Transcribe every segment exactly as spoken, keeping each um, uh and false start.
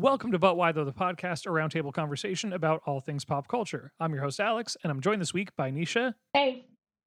Welcome to But Why Though, the podcast, a roundtable conversation about all things pop culture. I'm your host, Alex, and I'm joined this week by Nisha. Hey.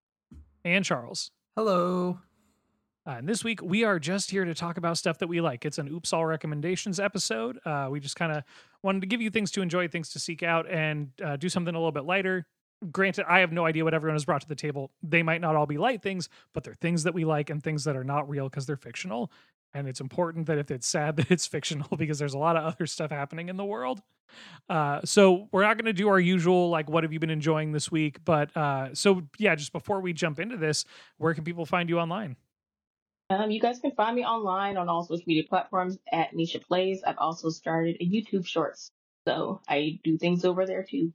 And Charles. Hello. Uh, and this week, we are just here to talk about stuff that we like. It's an Oops All Recommendations episode. Uh, we just kind of wanted to give you things to enjoy, things to seek out, and uh, do something a little bit lighter. Granted, I have no idea what everyone has brought to the table. They might not all be light things, but they're things that we like and things that are not real because they're fictional. And it's important that if it's sad that it's fictional because there's a lot of other stuff happening in the world. Uh, so we're not going to do our usual, like, what have you been enjoying this week? But uh, so, yeah, just before we jump into this, where can people find you online? Um, you guys can find me online on all social media platforms at Nisha Plays. I've also started a YouTube Shorts, so I do things over there too.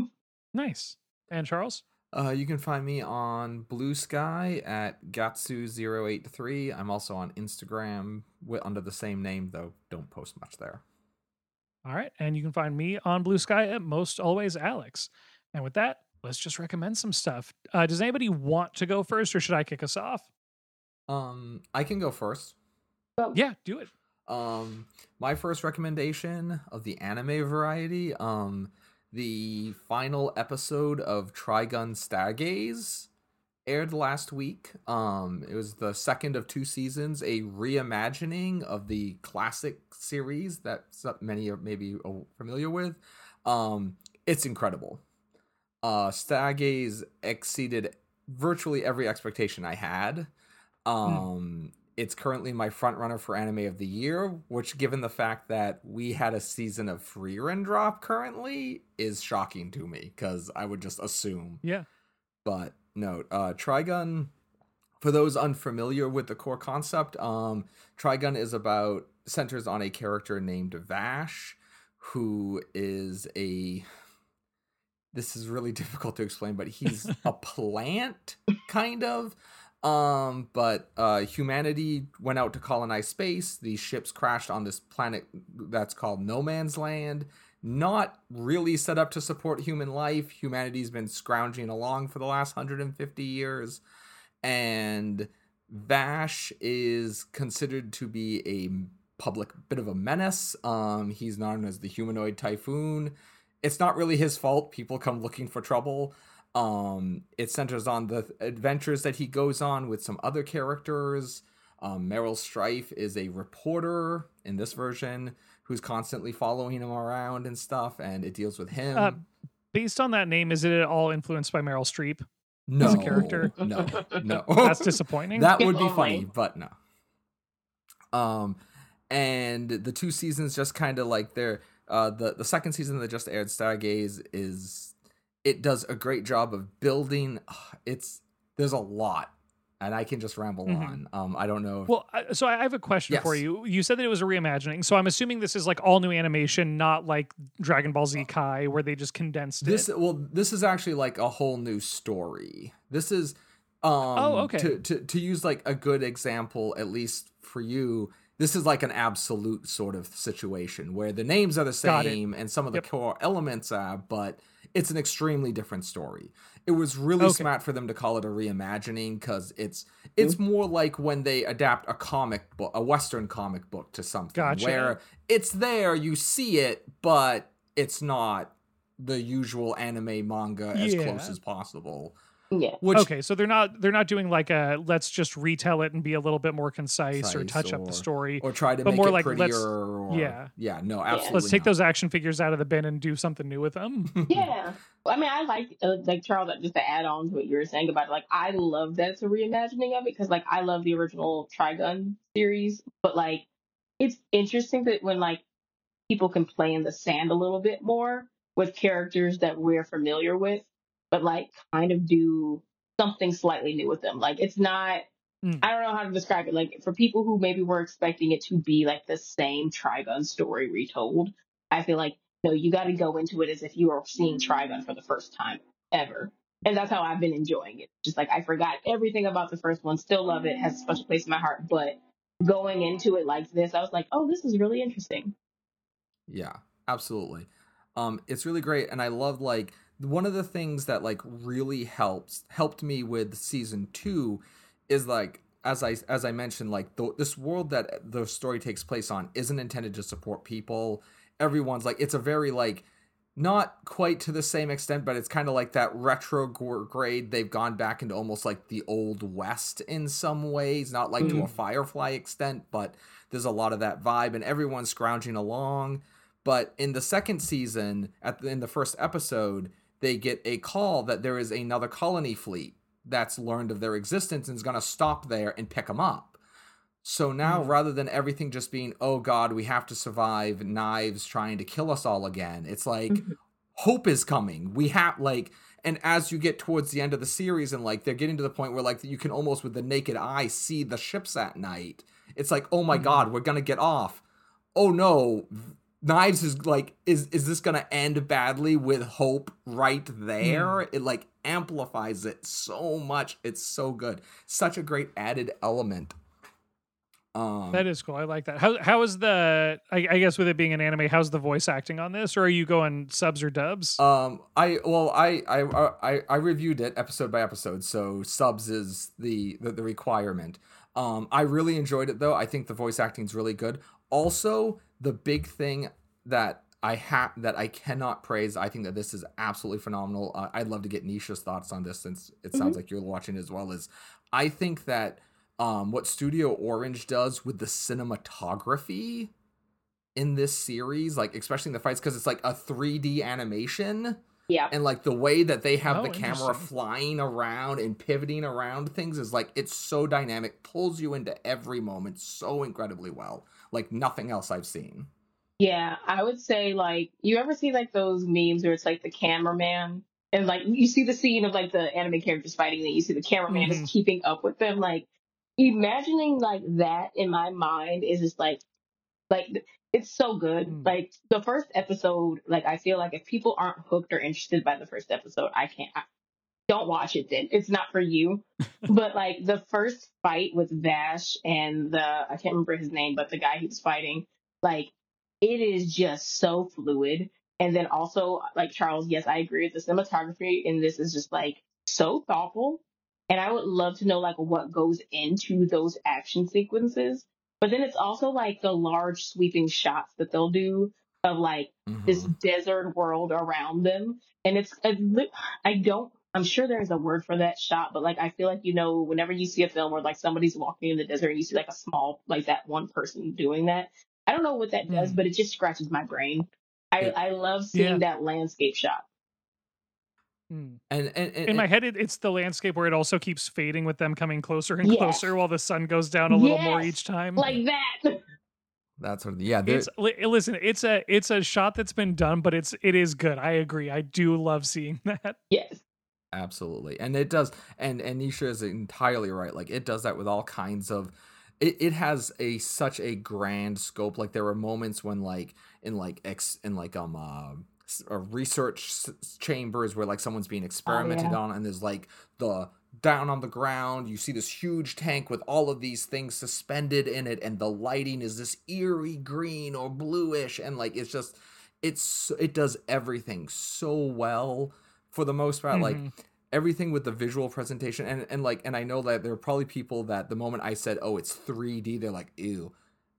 Nice. And Charles? Uh, you can find me on Blue Sky at Gatsu zero eight three. I'm also on Instagram with, under the same name, though don't post much there. All right. And you can find me on Blue Sky at Most Always Alex. And with that, let's just recommend some stuff. Uh, does anybody want to go first, or should I kick us off? Um, I can go first. Oh. Yeah, do it. Um, my first recommendation of the anime variety, um, the final episode of Trigun Stargaze aired last week. Um, it was the second of two seasons, a reimagining of the classic series that many are maybe familiar with. Um, it's incredible. Uh, Stargaze exceeded virtually every expectation I had. Um, mm. It's currently my front runner for anime of the year, which, given the fact that we had a season of Frieren drop currently, is shocking to me because I would just assume. Yeah. But no, uh, Trigun, for those unfamiliar with the core concept, um, Trigun is about, centers on a character named Vash, who is a, this is really difficult to explain, but he's a plant, kind of. Um, but uh, humanity went out to colonize space. These ships crashed on this planet that's called No Man's Land. Not really set up to support human life. Humanity's been scrounging along for the last one hundred fifty years. And Vash is considered to be a public bit of a menace. Um, he's known as the humanoid typhoon. It's not really his fault. People come looking for trouble. Um, it centers on the adventures that he goes on with some other characters. Um, Meryl Streep is a reporter in this version who's constantly following him around and stuff, and it deals with him. Uh, based on that name, is it at all influenced by Meryl Streep? No, as a character? no, no. That's disappointing. That would be funny, but no. Um, and the two seasons just kind of like they're uh the the second season that just aired, Stargaze, is. It does a great job of building. It's there's a lot, and I can just ramble mm-hmm. on. Um, I don't know. If... Well, so I have a question yes. for you. You said that it was a reimagining, so I'm assuming this is like all new animation, not like Dragon Ball Z Kai, where they just condensed this. it. Well, this is actually like a whole new story. This is. Um, oh, okay. To, to to use like a good example, at least for you. This is like an absolute sort of situation where the names are the same and some of the yep. core elements are, but it's an extremely different story. It was really okay. smart for them to call it a reimagining because it's it's mm-hmm. more like when they adapt a comic book, a Western comic book to something gotcha. Where it's there, you see it, but it's not the usual anime manga as yeah. close as possible. Yeah. Which, okay, so they're not they're not doing like a let's just retell it and be a little bit more concise, or touch or, up the story, or try to but make more it like prettier. Let's, or, yeah, yeah, no, absolutely. Let's take not. those action figures out of the bin and do something new with them. Yeah, well, I mean, I like uh, like Charles, just to add on to what you were saying about it, like I love that it's a reimagining of it because like I love the original Trigun series, but like it's interesting that when like people can play in the sand a little bit more with characters that we're familiar with, but like kind of do something slightly new with them. Like it's not, mm. I don't know how to describe it. Like for people who maybe were expecting it to be like the same Trigun story retold, I feel like, no, you got to go into it as if you are seeing Trigun for the first time ever. And that's how I've been enjoying it. Just like I forgot everything about the first one, still love it, has a special place in my heart. But going into it like this, I was like, oh, this is really interesting. Yeah, absolutely. Um, it's really great. And I love like, one of the things that like really helps helped me with season two is like as I as I mentioned like the, this world that the story takes place on isn't intended to support people. everyone's like, it's a very like, not quite to the same extent, but it's kind of like that retrograde. They've gone back into almost like the old West in some ways, not like Mm-hmm. to a Firefly extent, but there's a lot of that vibe, and everyone's scrounging along. But in the second season, at the, in the first episode, they get a call that there is another colony fleet that's learned of their existence and is going to stop there and pick them up. So now, Mm. rather than everything just being, oh God, we have to survive, Knives trying to kill us all again, it's like, Mhm. hope is coming. We have, like, and as you get towards the end of the series and, like, they're getting to the point where, like, you can almost with the naked eye see the ships at night. It's like, oh my Mhm. God, we're going to get off. Oh no, Knives is, like, is, is this going to end badly with Hope right there? Mm. It, like, amplifies it so much. It's so good. Such a great added element. Um, That is cool. I like that. How how is the? I, I guess with it being an anime, how's the voice acting on this, or are you going subs or dubs? Um, I well, I I I I reviewed it episode by episode, so subs is the the, the requirement. Um, I really enjoyed it though. I think the voice acting is really good. Also, the big thing that I have that I cannot praise, I think that this is absolutely phenomenal. Uh, I'd love to get Nisha's thoughts on this since it sounds Mhm. like you're watching it as well. Is I think that um, what Studio Orange does with the cinematography in this series, like especially in the fights, because it's like a three D animation, Yeah. and like the way that they have Oh, the camera interesting. flying around and pivoting around things is like, it's so dynamic, pulls you into every moment so incredibly well, like nothing else I've seen. Yeah, I would say like you ever see like those memes where it's like the cameraman and like you see the scene of like the anime characters fighting and you see the cameraman is Mhm. keeping up with them. Like imagining like that in my mind is just like like th- it's so good. Mm. Like the first episode, like I feel like if people aren't hooked or interested by the first episode, I can't. I, don't watch it then. It's not for you. But like the first fight with Vash and the I can't remember his name, but the guy he was fighting, like it is just so fluid. And then also like Charles, yes, I agree with the cinematography in this is just like so thoughtful. And I would love to know like what goes into those action sequences. But then it's also like the large sweeping shots that they'll do of like this Mhm. desert world around them. And it's, I li- I don't, I'm sure there's a word for that shot, but like I feel like, you know, whenever you see a film where like somebody's walking in the desert and you see like a small, like that one person doing that, I don't know what that does, Mm. but it just scratches my brain. I, It- I love seeing Yeah. that landscape shot. Mm. and and, and, In my and head, it, it's the landscape where it also keeps fading with them coming closer and Yes. closer while the sun goes down a little more Yes. each time. Like that. that's what, yeah, there- It's li- listen, it's a it's a shot that's been done, but it's it is good. I agree. I do love seeing that. Yes. absolutely. And it does, and and Nisha is entirely right. Like it does that with all kinds of, it, it has a such a grand scope. Like there are moments when like in like ex in like um uh, s- uh, research s- chambers where like someone's being experimented yeah. on, and there's like the down on the ground, you see this huge tank with all of these things suspended in it, and the lighting is this eerie green or bluish, and like it's just, it's it does everything so well for the most part. Like Mhm. everything with the visual presentation, and and like, and I know that there are probably people that the moment I said, oh, it's three D, they're like, ew.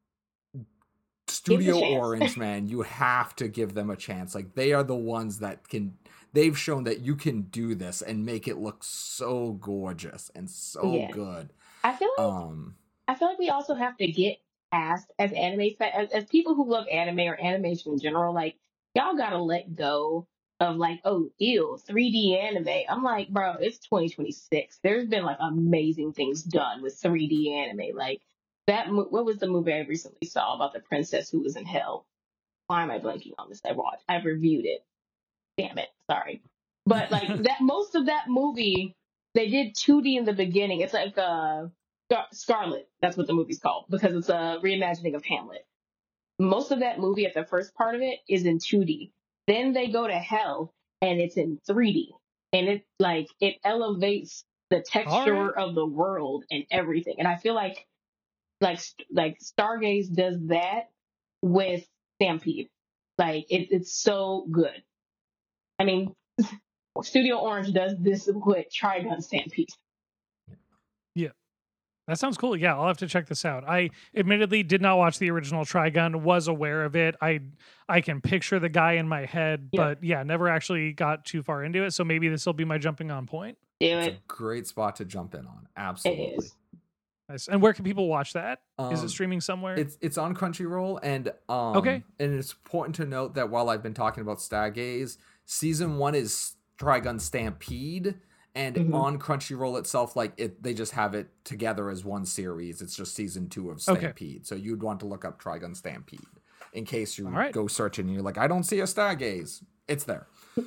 Studio chance. Orange, man, you have to give them a chance. Like they are the ones that can, they've shown that you can do this and make it look so gorgeous and so Yeah. good. I feel like Um I feel like we also have to get past as anime fa- as, as people who love anime or animation in general, like y'all gotta let go of like, oh, ew, three D anime. I'm like, bro, it's twenty twenty-six. There's been like amazing things done with three D anime. Like that, mo- what was the movie I recently saw about the princess who was in hell? Why am I blanking on this? I watched, I've reviewed it. Damn it, sorry. But like that, most of that movie, they did two D in the beginning. It's like uh, Scar- Scarlet. That's what the movie's called because it's a reimagining of Hamlet. Most of that movie, at the first part of it, is in two D. Then they go to hell and it's in three D, and it like it elevates the texture All right. of the world and everything. And I feel like like like Stargaze does that with Stampede. Like it, it's so good. I mean, Studio Orange does this with Trigun Stampede. Yeah. That sounds cool. Yeah, I'll have to check this out. I admittedly did not watch the original Trigun, was aware of it. I I can picture the guy in my head, Yeah. but yeah, never actually got too far into it. So maybe this will be my jumping on point. Do It's it. a great spot to jump in on. It Absolutely. is. Nice. And where can people watch that? Is Um, it streaming somewhere? It's it's on Crunchyroll, and um, Okay. and it's important to note that while I've been talking about Stargaze, season one is Trigun Stampede, and Mhm. on Crunchyroll itself, like it, they just have it together as one series. It's just season two of Okay. Stampede, so you'd want to look up Trigun Stampede in case you All right. go searching and you're like, I don't see a Stargaze. It's there.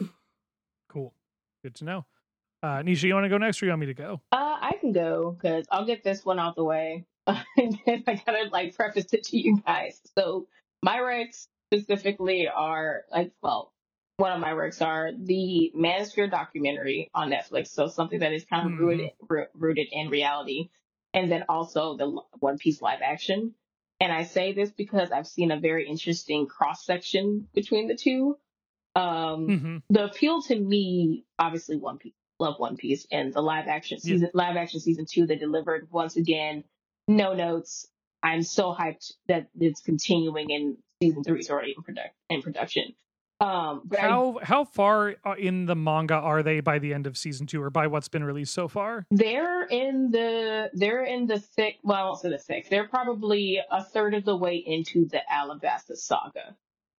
Cool. Good to know. Uh, Nisha, you want to go next or you want me to go? Uh, I can go because I'll get this one out the way. And then I gotta like preface it to you guys. So my recs specifically are like, well, one of my recs are the Manosphere documentary on Netflix. So something that is kind of Mm-hmm. rooted ro- rooted in reality, and then also the L- One Piece live action. And I say this because I've seen a very interesting cross section between the two. Um, Mm-hmm. the appeal to me, obviously, One Piece, love One Piece, and the live action Yeah. season, live action season two, they delivered once again, no notes. I'm so hyped that it's continuing, and season three is already in product in production. Um, but I, How how far uh, in the manga are they by the end of season two, or by what's been released so far? they're in the they're in the thick. Well, I won't say the thick. They're probably a third of the way into the Alabasta saga.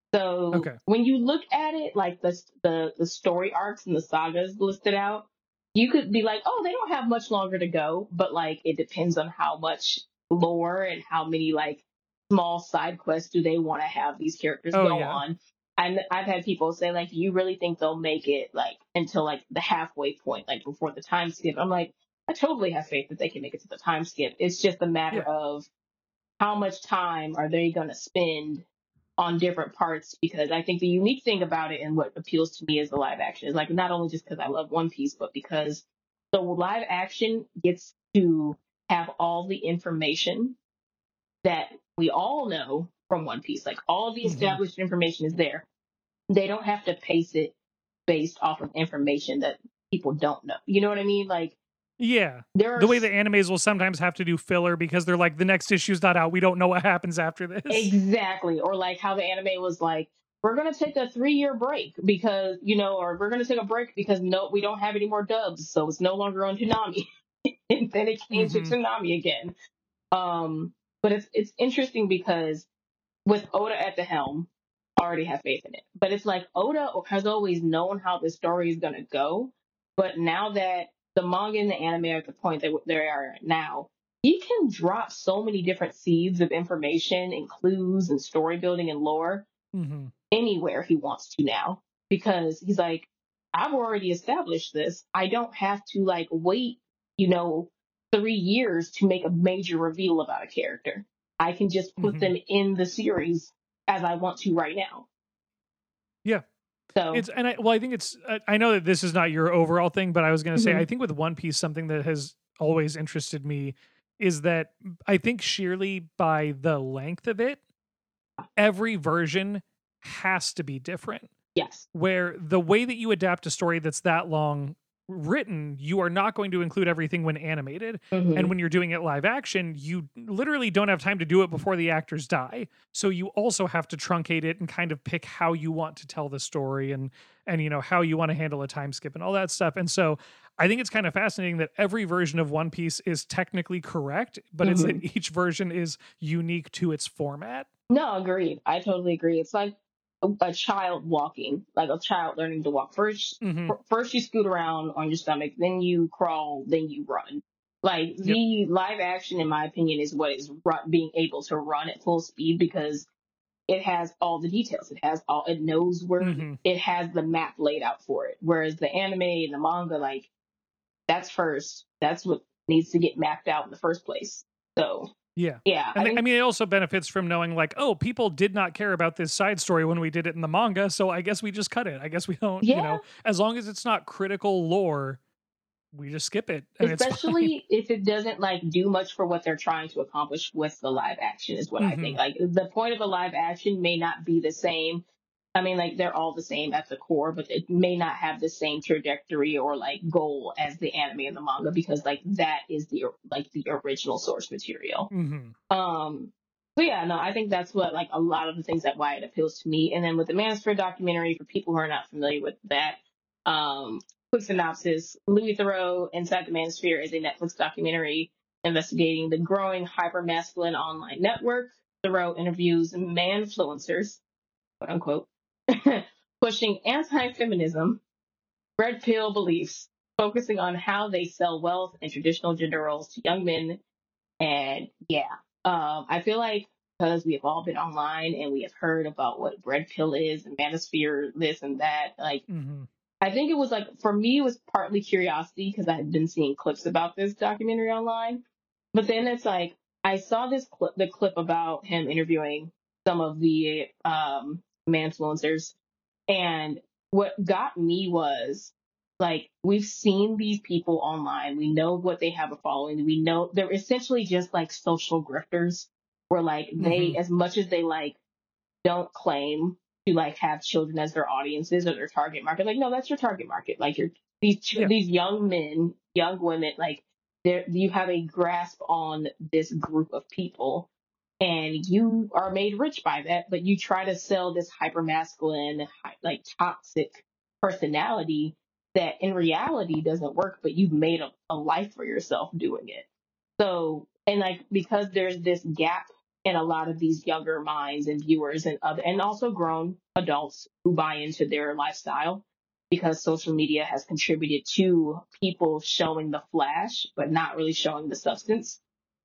So Okay. when you look at it, like the the the story arcs and the sagas listed out, you could be like, oh, they don't have much longer to go. But like, it depends on how much lore and how many like small side quests do they want to have these characters Oh, go yeah. on. And I've had people say like, you really think they'll make it like until like the halfway point, like before the time skip? I'm like, I totally have faith that they can make it to the time skip. It's just a matter Yeah. of how much time are they going to spend on different parts, because I think the unique thing about it and what appeals to me is the live action is like not only just because I love One Piece, but because the live action gets to have all the information that we all know from One Piece. Like all the Mhm. established information is there. They don't have to pace it based off of information that people don't know. You know what I mean? Like Yeah. there are The way the animes will sometimes have to do filler because they're like, the next issue's not out. We don't know what happens after this. Exactly. Or like how the anime was like, we're going to take a three year break because, you know, or we're going to take a break because no, we don't have any more dubs. So it's no longer on Toonami. And then it came Mhm. to Toonami again. Um, but it's, it's interesting because with Oda at the helm, I already have faith in it. But it's like Oda has always known how the story is going to go. But now that the manga and the anime are at the point that they are at now, he can drop so many different seeds of information and clues and story building and lore Mhm. anywhere he wants to now, because he's like, I've already established this. I don't have to like wait, you know, three years to make a major reveal about a character. I can just put Mhm. them in the series as I want to right now. Yeah. So It's and I well, I think it's I I know that this is not your overall thing, but I was going to say Mhm. I think with One Piece something that has always interested me is that I think sheerly by the length of it, every version has to be different. yes. Where the way that you adapt a story that's that long written, you are not going to include everything when animated. Mhm. And when you're doing it live action, you literally don't have time to do it before the actors die. So you also have to truncate it and kind of pick how you want to tell the story and and you know how you want to handle a time skip and all that stuff. And so I think it's kind of fascinating that every version of One Piece is technically correct, but it's that each version is unique to its format. No, agreed. I totally agree. It's like a, a child walking, like a child learning to walk. First, Mhm. f- first you scoot around on your stomach, then you crawl, then you run. Like Yep. the live action, in my opinion, is what is ru- being able to run at full speed because it has all the details. It has all. It knows where. Mhm. It has the map laid out for it. Whereas the anime and the manga, like that's first. That's what needs to get mapped out in the first place. So Yeah. yeah, And I they, think I mean, it also benefits from knowing, like, oh, people did not care about this side story when we did it in the manga, so I guess we just cut it. I guess we don't, you yeah. know, as long as it's not critical lore, we just skip it, and it's fine. Especially if it doesn't like do much for what they're trying to accomplish with the live action is what I think. Mhm. Like the point of a live action may not be the same I mean, like they're all the same at the core, but it may not have the same trajectory or like goal as the anime and the manga because like that is the like the original source material. Mm-hmm. Um, so yeah, no, I think that's what like a lot of the things that why it appeals to me. And then with the Manosphere documentary, for people who are not familiar with that, um, quick synopsis: Louis Theroux Inside the Manosphere is a Netflix documentary investigating the growing hyper-masculine online network. Theroux interviews manfluencers, quote unquote, pushing anti-feminism, red pill beliefs, focusing on how they sell wealth and traditional gender roles to young men. And yeah, um, I feel like because we have all been online and we have heard about what red pill is and manosphere, this and that, like, Mm-hmm. I think it was like, for me, it was partly curiosity because I had been seeing clips about this documentary online. But then it's like, I saw this clip, the clip about him interviewing some of the um, manfluencers. And what got me was like, we've seen these people online. We know what they have a following. We know they're essentially just like social grifters where like they, Mm-hmm. as much as they like don't claim to like have children as their audiences or their target market. Like, no, that's your target market. Like, you're these ch- Yeah. these young men, young women. Like, there you have a grasp on this group of people, and you are made rich by that. But you try to sell this hyper masculine, like toxic personality that in reality doesn't work. But you've made a, a life for yourself doing it. So, and like, because there's this gap in a lot of these younger minds and viewers and other, and also grown adults who buy into their lifestyle because social media has contributed to people showing the flash, but not really showing the substance.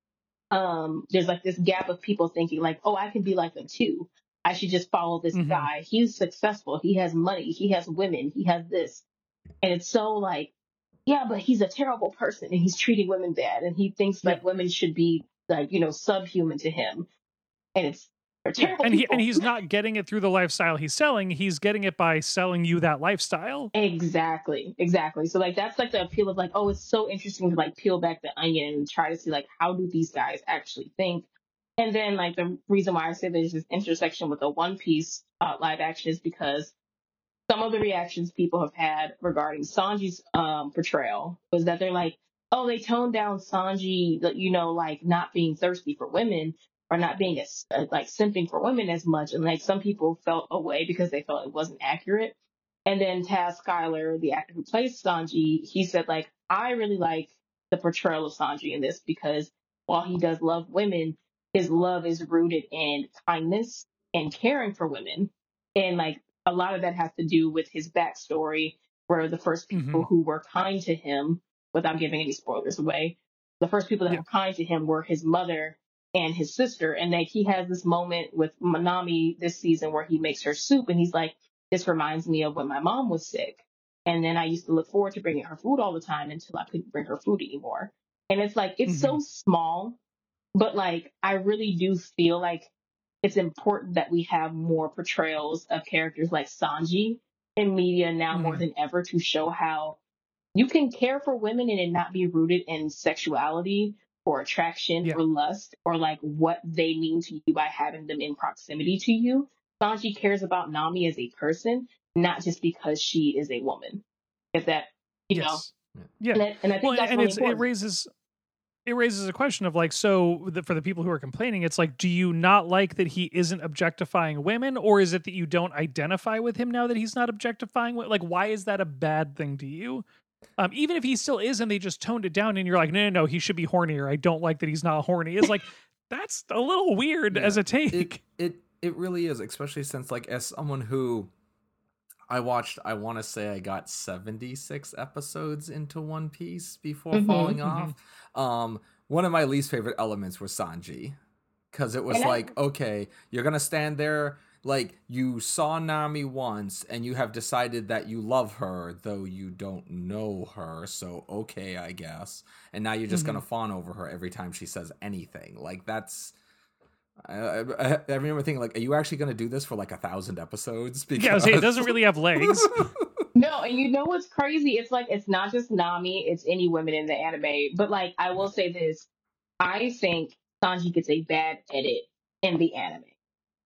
Um, there's like this gap of people thinking like, oh, I can be like them too. I should just follow this Mm-hmm. guy. He's successful. He has money. He has women. He has this. And it's so like, yeah, but he's a terrible person and he's treating women bad and he thinks Yeah. like women should be like, you know, subhuman to him. And it's they're Yeah. terrible And he and people. he's not getting it through the lifestyle he's selling. He's getting it by selling you that lifestyle. Exactly. Exactly. So like that's like the appeal of like, oh, it's so interesting to like peel back the onion and try to see like how do these guys actually think. And then like the reason why I say there's this intersection with the One Piece uh, live action is because some of the reactions people have had regarding Sanji's um, portrayal was that they're like, oh, they toned down Sanji, you know, like not being thirsty for women or not being as uh, like simping for women as much. And like some people felt away because they felt it wasn't accurate. And then Taz Skylar, the actor who plays Sanji, he said like, I really like the portrayal of Sanji in this because while he does love women, his love is rooted in kindness and caring for women. And like a lot of that has to do with his backstory, where the first Mm-hmm. people who were kind to him, without giving any spoilers away, the first people that Yeah. were kind to him were his mother and his sister. And like he has this moment with Manami this season where he makes her soup and he's like, this reminds me of when my mom was sick. And then I used to look forward to bringing her food all the time until I couldn't bring her food anymore. And it's like, it's Mm-hmm. so small, but like, I really do feel like it's important that we have more portrayals of characters like Sanji in media now more Mm-hmm. than ever to show how you can care for women and it not be rooted in sexuality or attraction Yeah. or lust or like what they mean to you by having them in proximity to you. Sanji cares about Nami as a person, not just because she is a woman. If that, you know, Yes. Yeah. and I, and I Well, think and, that's and really it's it important. raises it raises a question of like, so the, for the people who are complaining, it's like, do you not like that he isn't objectifying women, or is it that you don't identify with him now that he's not objectifying wo- like, why is that a bad thing to you? Um, even if he still is and they just toned it down and you're like, no, no, no, he should be hornier. I don't like that he's not horny. It's like, that's a little weird Yeah, as a it take. it it really is, especially since like as someone who I watched, I want to say I got seventy-six episodes into One Piece before hmm falling Mhm. off. Um, one of my least favorite elements was Sanji, because it was And I, like, okay, you're gonna stand there, like you saw Nami once, and you have decided that you love her, though you don't know her. So okay, I guess, and now you're just gonna Mhm. fawn over her every time she says anything. Like that's. I, I, I remember thinking, like, are you actually going to do this for like a thousand episodes? Yeah, I was saying, it Because doesn't really have legs. No, and you know what's crazy? It's like it's not just Nami, it's any women in the anime. But like I will say this, I think Sanji gets a bad edit in the anime.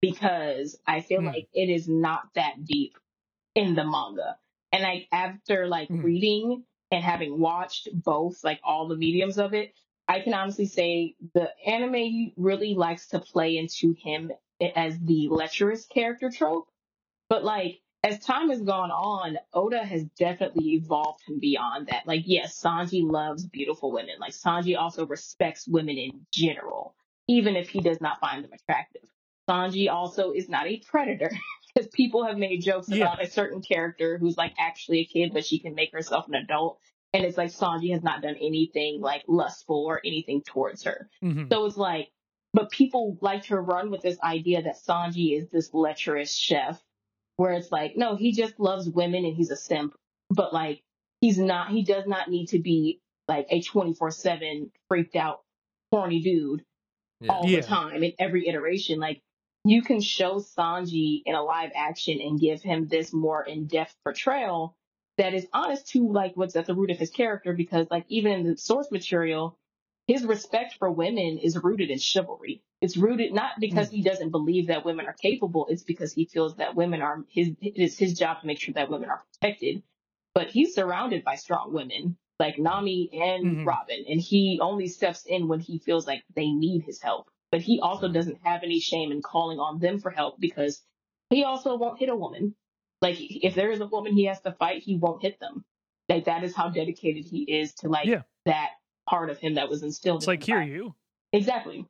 because I feel Mm. like it is not that deep in the manga. And like after like Mhm. reading and having watched both, like all the mediums of it, I can honestly say the anime really likes to play into him as the lecherous character trope. But like as time has gone on, Oda has definitely evolved him beyond that. Like yes, Sanji loves beautiful women. Like Sanji also respects women in general, even if he does not find them attractive. Sanji also is not a predator because people have made jokes Yeah. about a certain character who's like actually a kid, but she can make herself an adult. And it's like Sanji has not done anything like lustful or anything towards her. hmm So it's like, but people like to run with this idea that Sanji is this lecherous chef where it's like, no, he just loves women and he's a simp, but like, he's not, he does not need to be like a twenty-four seven freaked out, horny dude Yeah. all the Yeah. time in every iteration. Like, you can show Sanji in a live action and give him this more in-depth portrayal that is honest to like what's at the root of his character, because like even in the source material, his respect for women is rooted in chivalry. It's rooted not because Mm. he doesn't believe that women are capable, it's because he feels that women are his it's his job to make sure that women are protected. But he's surrounded by strong women like Nami and hmm Robin, and he only steps in when he feels like they need his help. But he also doesn't have any shame in calling on them for help because he also won't hit a woman. Like if there is a woman he has to fight, he won't hit them. Like that is how dedicated he is to like Yeah. that part of him that was instilled It's in like him by Kiryu, exactly.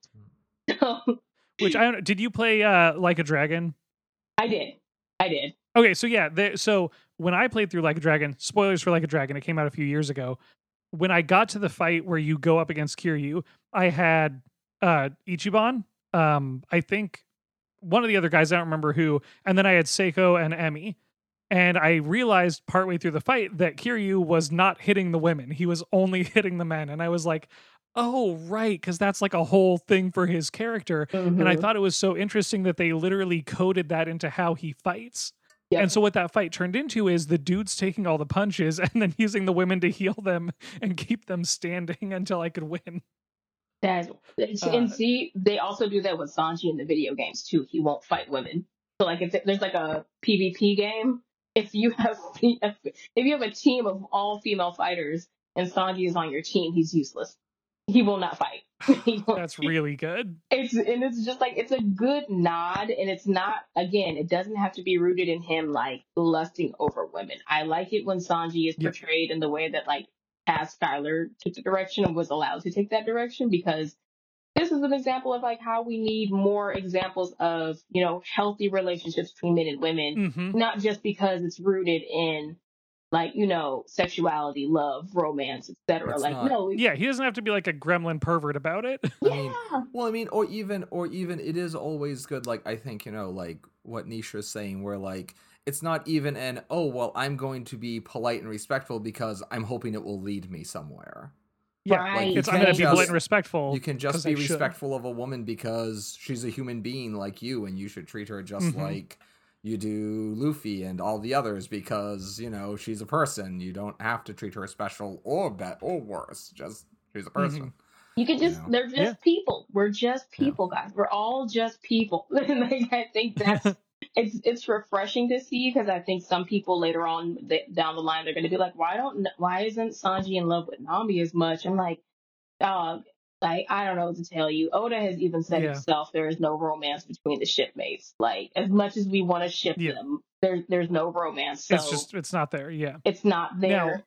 which I don't. Did you play uh Like a Dragon? I did. I did. Okay, so yeah, the, so when I played through Like a Dragon, spoilers for Like a Dragon, it came out a few years ago. When I got to the fight where you go up against Kiryu, I had uh Ichiban, um, I think one of the other guys, I don't remember who, and then I had Seiko and Emi. And I realized partway through the fight that Kiryu was not hitting the women. He was only hitting the men. And I was like, oh, right, because that's like a whole thing for his character. And I Mhm. thought it was so interesting that they literally coded that into how he fights. Yep. And so what that fight turned into is the dudes taking all the punches and then using the women to heal them and keep them standing until I could win. That's, Uh, and see, they also do that with Sanji in the video games too. He won't fight women. So like, if there's like a PvP game, if you have if you have a team of all female fighters and Sanji is on your team, he's useless. He will not fight. He will- That's really good. It's and it's just like it's a good nod, and it's not again. It doesn't have to be rooted in him like lusting over women. I like it when Sanji is Yep. portrayed in the way that like as Skylar took the direction and was allowed to take that direction, because this is an example of like how we need more examples of you know healthy relationships between men and women, hmm not just because it's rooted in like you know sexuality, love, romance, et cetera. It's Like not- no, Yeah, he doesn't have to be like a gremlin pervert about it. I mean, yeah. well, I mean, or even, or even, it is always good. Like I think you know, like what Nisha is saying, where like it's not even an oh well, I'm going to be polite and respectful because I'm hoping it will lead me somewhere. Yeah, Right. you it's I'm can't gonna be polite just- and respectful. You can just 'cause be I should. respectful of a woman because she's a human being like you, and you should treat her just Mhm. like you do Luffy and all the others because you know she's a person. You don't have to treat her special or bet or worse. Just she's a person. You could just, Yeah. they're just Yeah. people. We're just Yeah. people, guys. We're all just people. Like, I think that's, it's it's refreshing to see because I think some people later on th- down the line, they're going to be like, why don't, why isn't Sanji in love with Nami as much? I'm like, dog, like, I don't know what to tell you. Oda has even said Yeah. himself, there is no romance between the shipmates. Like, as much as we want to ship Yeah. them, there's there's no romance. So It's just it's not there. Yeah. it's not there.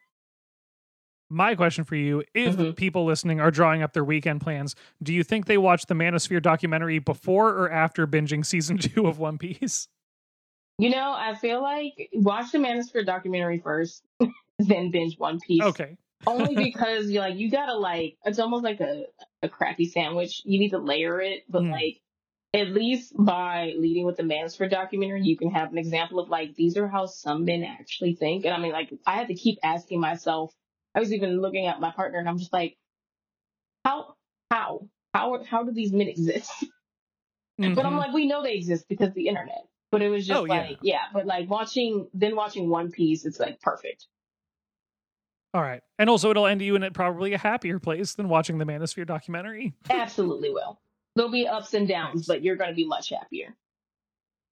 My question for you, if Mhm. people listening are drawing up their weekend plans, do you think they watch the Manosphere documentary before or after binging season two of One Piece? You know, I feel like watch the Manosphere documentary first, then binge One Piece. Okay. Only because you like you gotta like it's almost like a a crappy sandwich. You need to layer it, but Mm. like at least by leading with the Manosphere documentary, you can have an example of like these are how some men actually think. And I mean, like I had to keep asking myself. I was even looking at my partner, and I'm just like, how how how how do these men exist? But I'm Mhm. like, we know they exist because of the internet. But it was just Oh, yeah. like, yeah. But like watching, then watching One Piece, it's like perfect. All right. And also it'll end you in it probably a happier place than watching the Manosphere documentary. Absolutely will. There'll be ups and downs, Nice. but you're going to be much happier.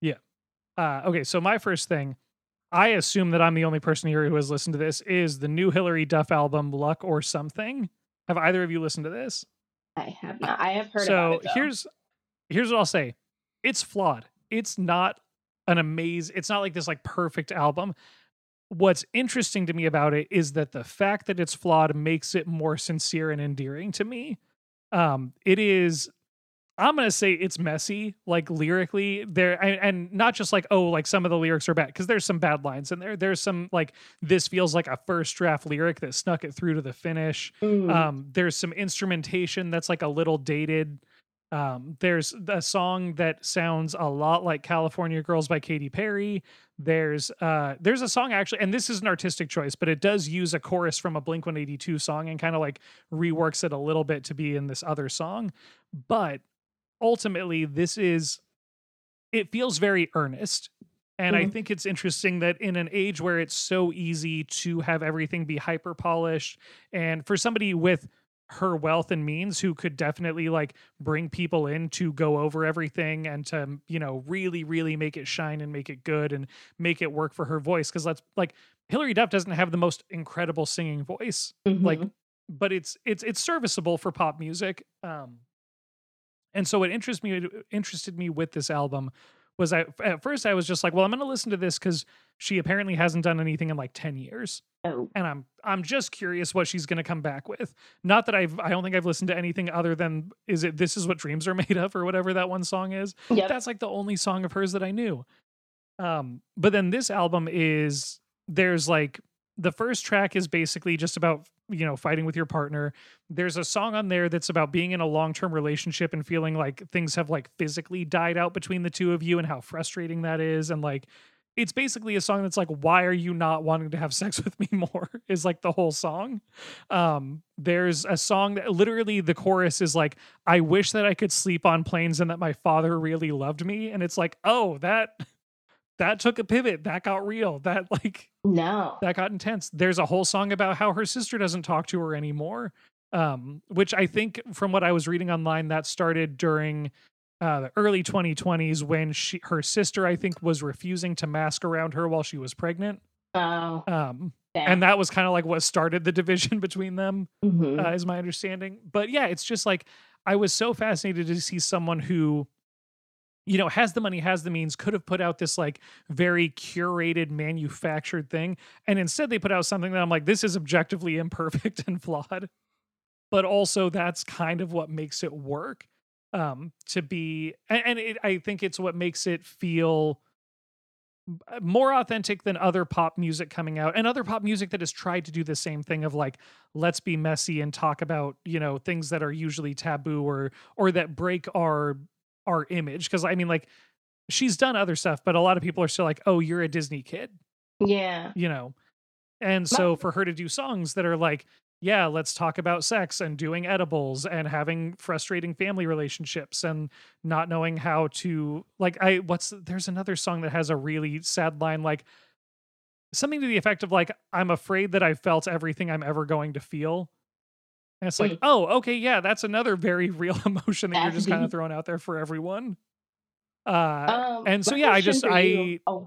Yeah. Uh, okay, so my first thing, I assume that I'm the only person here who has listened to this, is the new Hilary Duff album, Luck or Something. Have either of you listened to this? I have not. I have heard about So it though. here's here's what I'll say. It's flawed. It's not an amazing, it's not like this like perfect album. What's interesting to me about it is that the fact that it's flawed makes it more sincere and endearing to me. Um, it is, I'm gonna say it's messy, like lyrically there, and, and not just like, oh, like some of the lyrics are bad, because there's some bad lines in there. There's some like, this feels like a first draft lyric that snuck it through to the finish. Mm. Um, there's some instrumentation that's like a little dated. Um, there's a song that sounds a lot like California Girls by Katy Perry. There's uh there's a song actually, and this is an artistic choice, but it does use a chorus from a Blink one eighty-two song and kind of like reworks it a little bit to be in this other song. But ultimately, this is, it feels very earnest. And I Mhm. think it's interesting that in an age where it's so easy to have everything be hyper polished, and for somebody with her wealth and means who could definitely like bring people in to go over everything and to, you know, really, really make it shine and make it good and make it work for her voice. Cause let's like, Hilary Duff doesn't have the most incredible singing voice, like, Mhm. but it's, it's, it's serviceable for pop music. Um, and so what interests me interested me with this album was, I at first I was just like, well, I'm going to listen to this because she apparently hasn't done anything in like ten years, Oh. and I'm I'm just curious what she's going to come back with. Not that I've I don't think I've listened to anything other than, is it This Is What Dreams Are Made Of, or whatever that one song is. Yep. That's like the only song of hers that I knew. Um, but then this album is, there's like, the first track is basically just about, you know, fighting with your partner. There's a song on there that's about being in a long-term relationship and feeling like things have like physically died out between the two of you and how frustrating that is. And like, it's basically a song that's like, why are you not wanting to have sex with me more, is like the whole song. Um, there's a song that literally the chorus is like, I wish that I could sleep on planes and that my father really loved me. And it's like, oh, that that took a pivot, that got real, that like No. that got intense. There's a whole song about how her sister doesn't talk to her anymore, um, which I think from what I was reading online, that started during uh, the early twenty twenties when she, her sister, I think, was refusing to mask around her while she was pregnant. Oh. Um, Damn. and that was kind of like what started the division between them, Mhm. uh, is my understanding. But yeah, it's just like, I was so fascinated to see someone who, you know, has the money, has the means, could have put out this like very curated, manufactured thing. And instead they put out something that I'm like, this is objectively imperfect and flawed. But also that's kind of what makes it work. Um, to be, and, and it, I think it's what makes it feel uh, more authentic than other pop music coming out, and other pop music that has tried to do the same thing of like, let's be messy and talk about, you know, things that are usually taboo, or or that break our our image. Because I mean, like, she's done other stuff, but a lot of people are still like, oh, you're a Disney kid, Yeah. you know. And so for her to do songs that are like, yeah, let's talk about sex and doing edibles and having frustrating family relationships and not knowing how to, like, I what's there's another song that has a really sad line, like something to the effect of like, I'm afraid that I felt everything I'm ever going to feel. And it's like, Mm. oh, okay, yeah, that's another very real emotion that you're That's just kind of deep. throwing out there for everyone. Uh, Um, and so my yeah, I question just for you. I Oh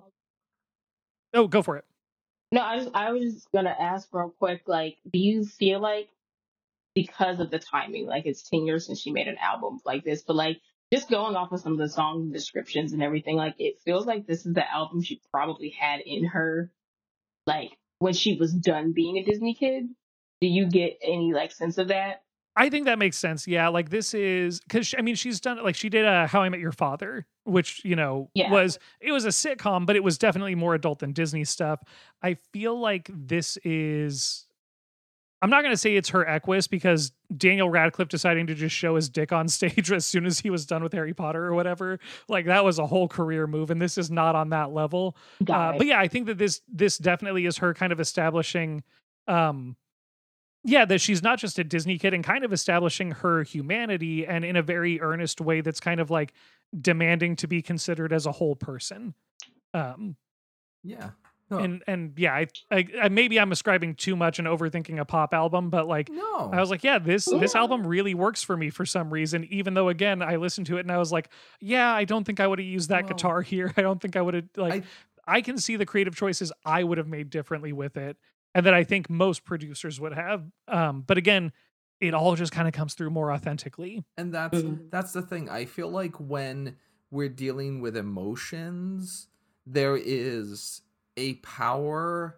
oh, go for it. no, I was I was just gonna ask real quick. Like, do you feel like because of the timing, like it's ten years since she made an album like this, but like just going off of some of the song descriptions and everything, like it feels like this is the album she probably had in her, like when she was done being a Disney kid. Do you get any like sense of that? I think that makes sense. Yeah, like this is because I mean she's done, like she did a How I Met Your Father, which, you know, Yeah. was, it was a sitcom, but it was definitely more adult than Disney stuff. I feel like this is, I'm not going to say it's her Equus, because Daniel Radcliffe deciding to just show his dick on stage as soon as he was done with Harry Potter or whatever, like that was a whole career move, and this is not on that level. Got Uh, it. but yeah, I think that this this definitely is her kind of establishing, um, yeah, that she's not just a Disney kid, and kind of establishing her humanity, and in a very earnest way that's kind of like demanding to be considered as a whole person. Um, Yeah. No, And and yeah, I, I, I maybe I'm ascribing too much and overthinking a pop album, but like I no. was like, yeah, this this Yeah. album really works for me for some reason. Even though again, I listened to it and I was like, yeah, I don't think I would have used that Well, guitar here. I don't think I would have like. I I can see the creative choices I would have made differently with it, and that I think most producers would have. Um, but again, it all just kind of comes through more authentically. and that's Mhm. that's the thing. I feel like when we're dealing with emotions, there is a power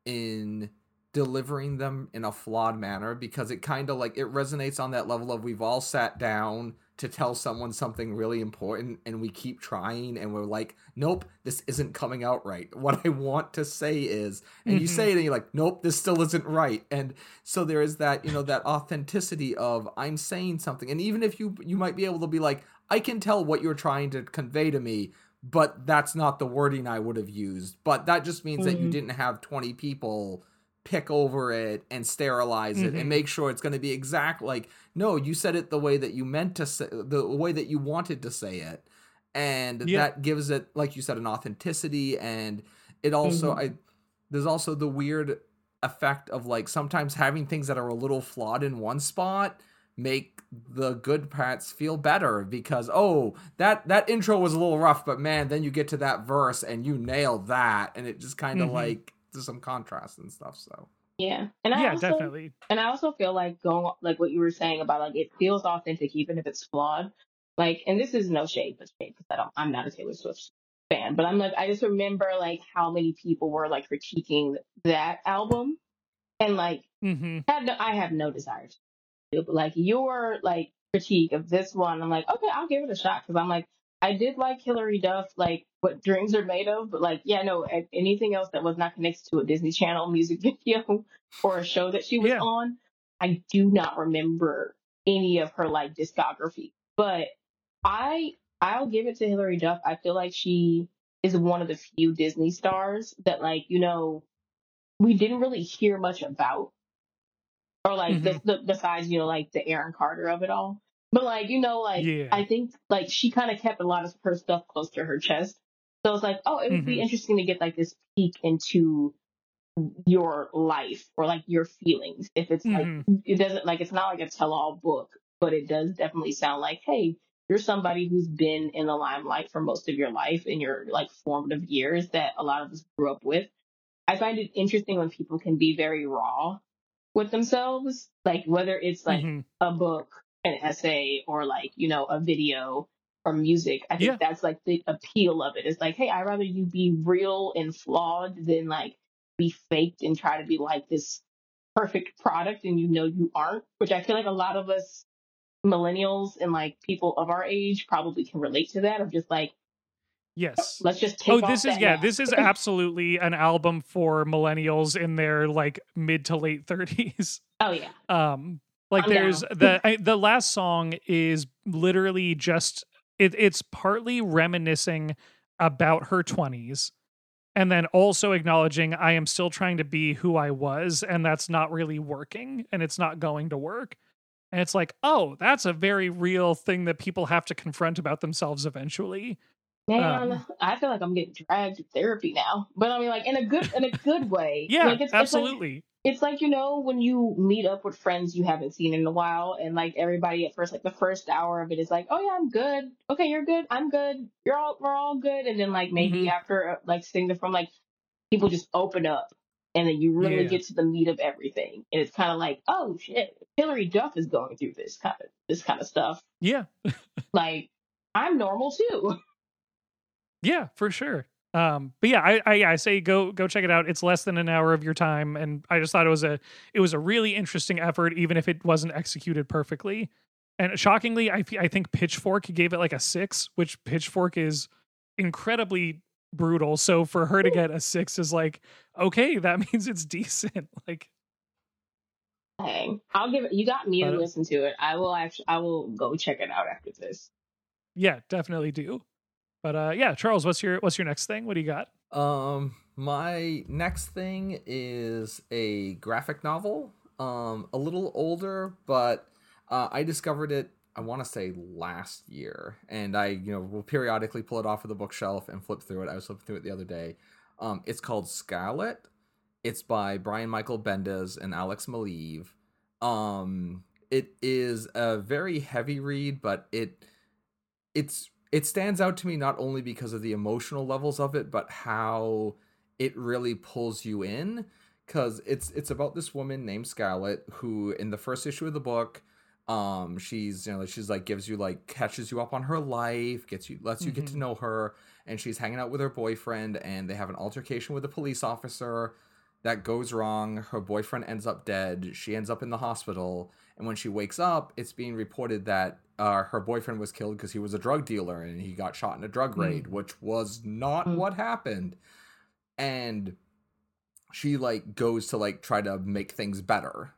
in delivering them in a flawed manner, because it kind of like it resonates on that level of we've all sat down to tell someone something really important and we keep trying and we're like, nope, this isn't coming out right. What I want to say is, and you Mhm. say it and you're like, nope, this still isn't right. And so there is that, you know, that authenticity of I'm saying something. And even if you you might be able to be like, I can tell what you're trying to convey to me, but that's not the wording I would have used. But that just means that you Mhm. didn't have twenty people pick over it and sterilize it and Mhm. make sure it's going to be exact. Like, no, you said it the way that you meant to say, the way that you wanted to say it. And Yeah. that gives it, like you said, an authenticity. And it also, Mhm. I, there's also the weird effect of like sometimes having things that are a little flawed in one spot make the good parts feel better, because oh, that that intro was a little rough, but man, then you get to that verse and you nailed that, and it just kind of Mhm. like there's some contrast and stuff. So Yeah. And I Yeah, also definitely. and I also feel like going like what you were saying about like it feels authentic even if it's flawed. Like, and this is no shade, but shade because I don't I'm not a Taylor Swift fan, but I'm like I just remember like how many people were like critiquing that album and like Hmm. had no I have no desire to do it, but like your like critique of this one, I'm like, okay, I'll give it a shot because I'm like I did like Hilary Duff, like what dreams are made of, but like yeah, no, a- anything else that was not connected to a Disney Channel music video or a show that she was Yeah. on, I do not remember any of her like discography. But I I'll give it to Hilary Duff. I feel like she is one of the few Disney stars that like, you know, we didn't really hear much about or like Hmm. the, the besides you know like the Aaron Carter of it all. But like you know like Yeah. I think like she kind of kept a lot of her stuff close to her chest. So it's like oh it would be Hmm. interesting to get like this peek into your life or like your feelings if it's like Hmm. it doesn't like it's not like a tell-all book, but it does definitely sound like hey you're somebody who's been in the limelight for most of your life in your like formative years that a lot of us grew up with. I find it interesting when people can be very raw with themselves, like whether it's like Hmm. a book, an essay, or like, you know, a video or music. I think Yeah. that's like the appeal of it. It's like, hey, I'd rather you be real and flawed than like be faked and try to be like this perfect product and you know you aren't, which I feel like a lot of us millennials and like people of our age probably can relate to that of just like, Yes. let's just Oh, take this off is that yeah, this mask. is absolutely an album for millennials in their like mid to late thirties. Oh yeah, Um like I'm there's down. the I, the last song is literally just it, it's partly reminiscing about her twenties and then also acknowledging I am still trying to be who I was and that's not really working and it's not going to work. And it's like, "Oh, that's a very real thing that people have to confront about themselves eventually." Man, Um I feel like I'm getting dragged to therapy now. But I mean like in a good in a good way. yeah, Like it's it's like absolutely. it's like, you know, when you meet up with friends you haven't seen in a while and like everybody at first like the first hour of it is like, "Oh yeah, I'm good. Okay, you're good. I'm good. You're all we're all good." And then like maybe Mhm. after uh, like seeing the from like people just open up and then you really Yeah. get to the meat of everything. And it's kind of like, "Oh shit, Hillary Duff is going through this kind of this kind of stuff." Yeah. Like I'm normal too. Yeah, for sure. Um, but yeah, I, I I say go go check it out. It's less than an hour of your time, and I just thought it was a it was a really interesting effort, even if it wasn't executed perfectly. And shockingly, I fe- I think Pitchfork gave it like a six, which Pitchfork is incredibly brutal. So for her to get a six is like okay, that means it's decent. Like, Dang. I'll give it, you got me to but uh, listen to it. I will actually, I will go check it out after this. yeah, definitely do. But uh, yeah, Charles, what's your what's your next thing? What do you got? Um, my next thing is a graphic novel. Um, a little older, but uh, I discovered it. I want to say last year, and I, you know, will periodically pull it off of the bookshelf and flip through it. I was flipping through it the other day. Um, it's called Scarlet. It's by Brian Michael Bendis and Alex Maleev. Um, it is a very heavy read, but it it's it stands out to me not only because of the emotional levels of it, but how it really pulls you in. Because it's it's about this woman named Scarlet who, in the first issue of the book, um, she's you know she's like gives you like catches you up on her life, gets you lets you get to Mm-hmm. know her, and she's hanging out with her boyfriend, and they have an altercation with a police officer that goes wrong. Her boyfriend ends up dead. She ends up in the hospital, and when she wakes up, it's being reported that uh, her boyfriend was killed because he was a drug dealer and he got shot in a drug raid, Mm. which was not Mm. what happened. And she like goes to like try to make things better,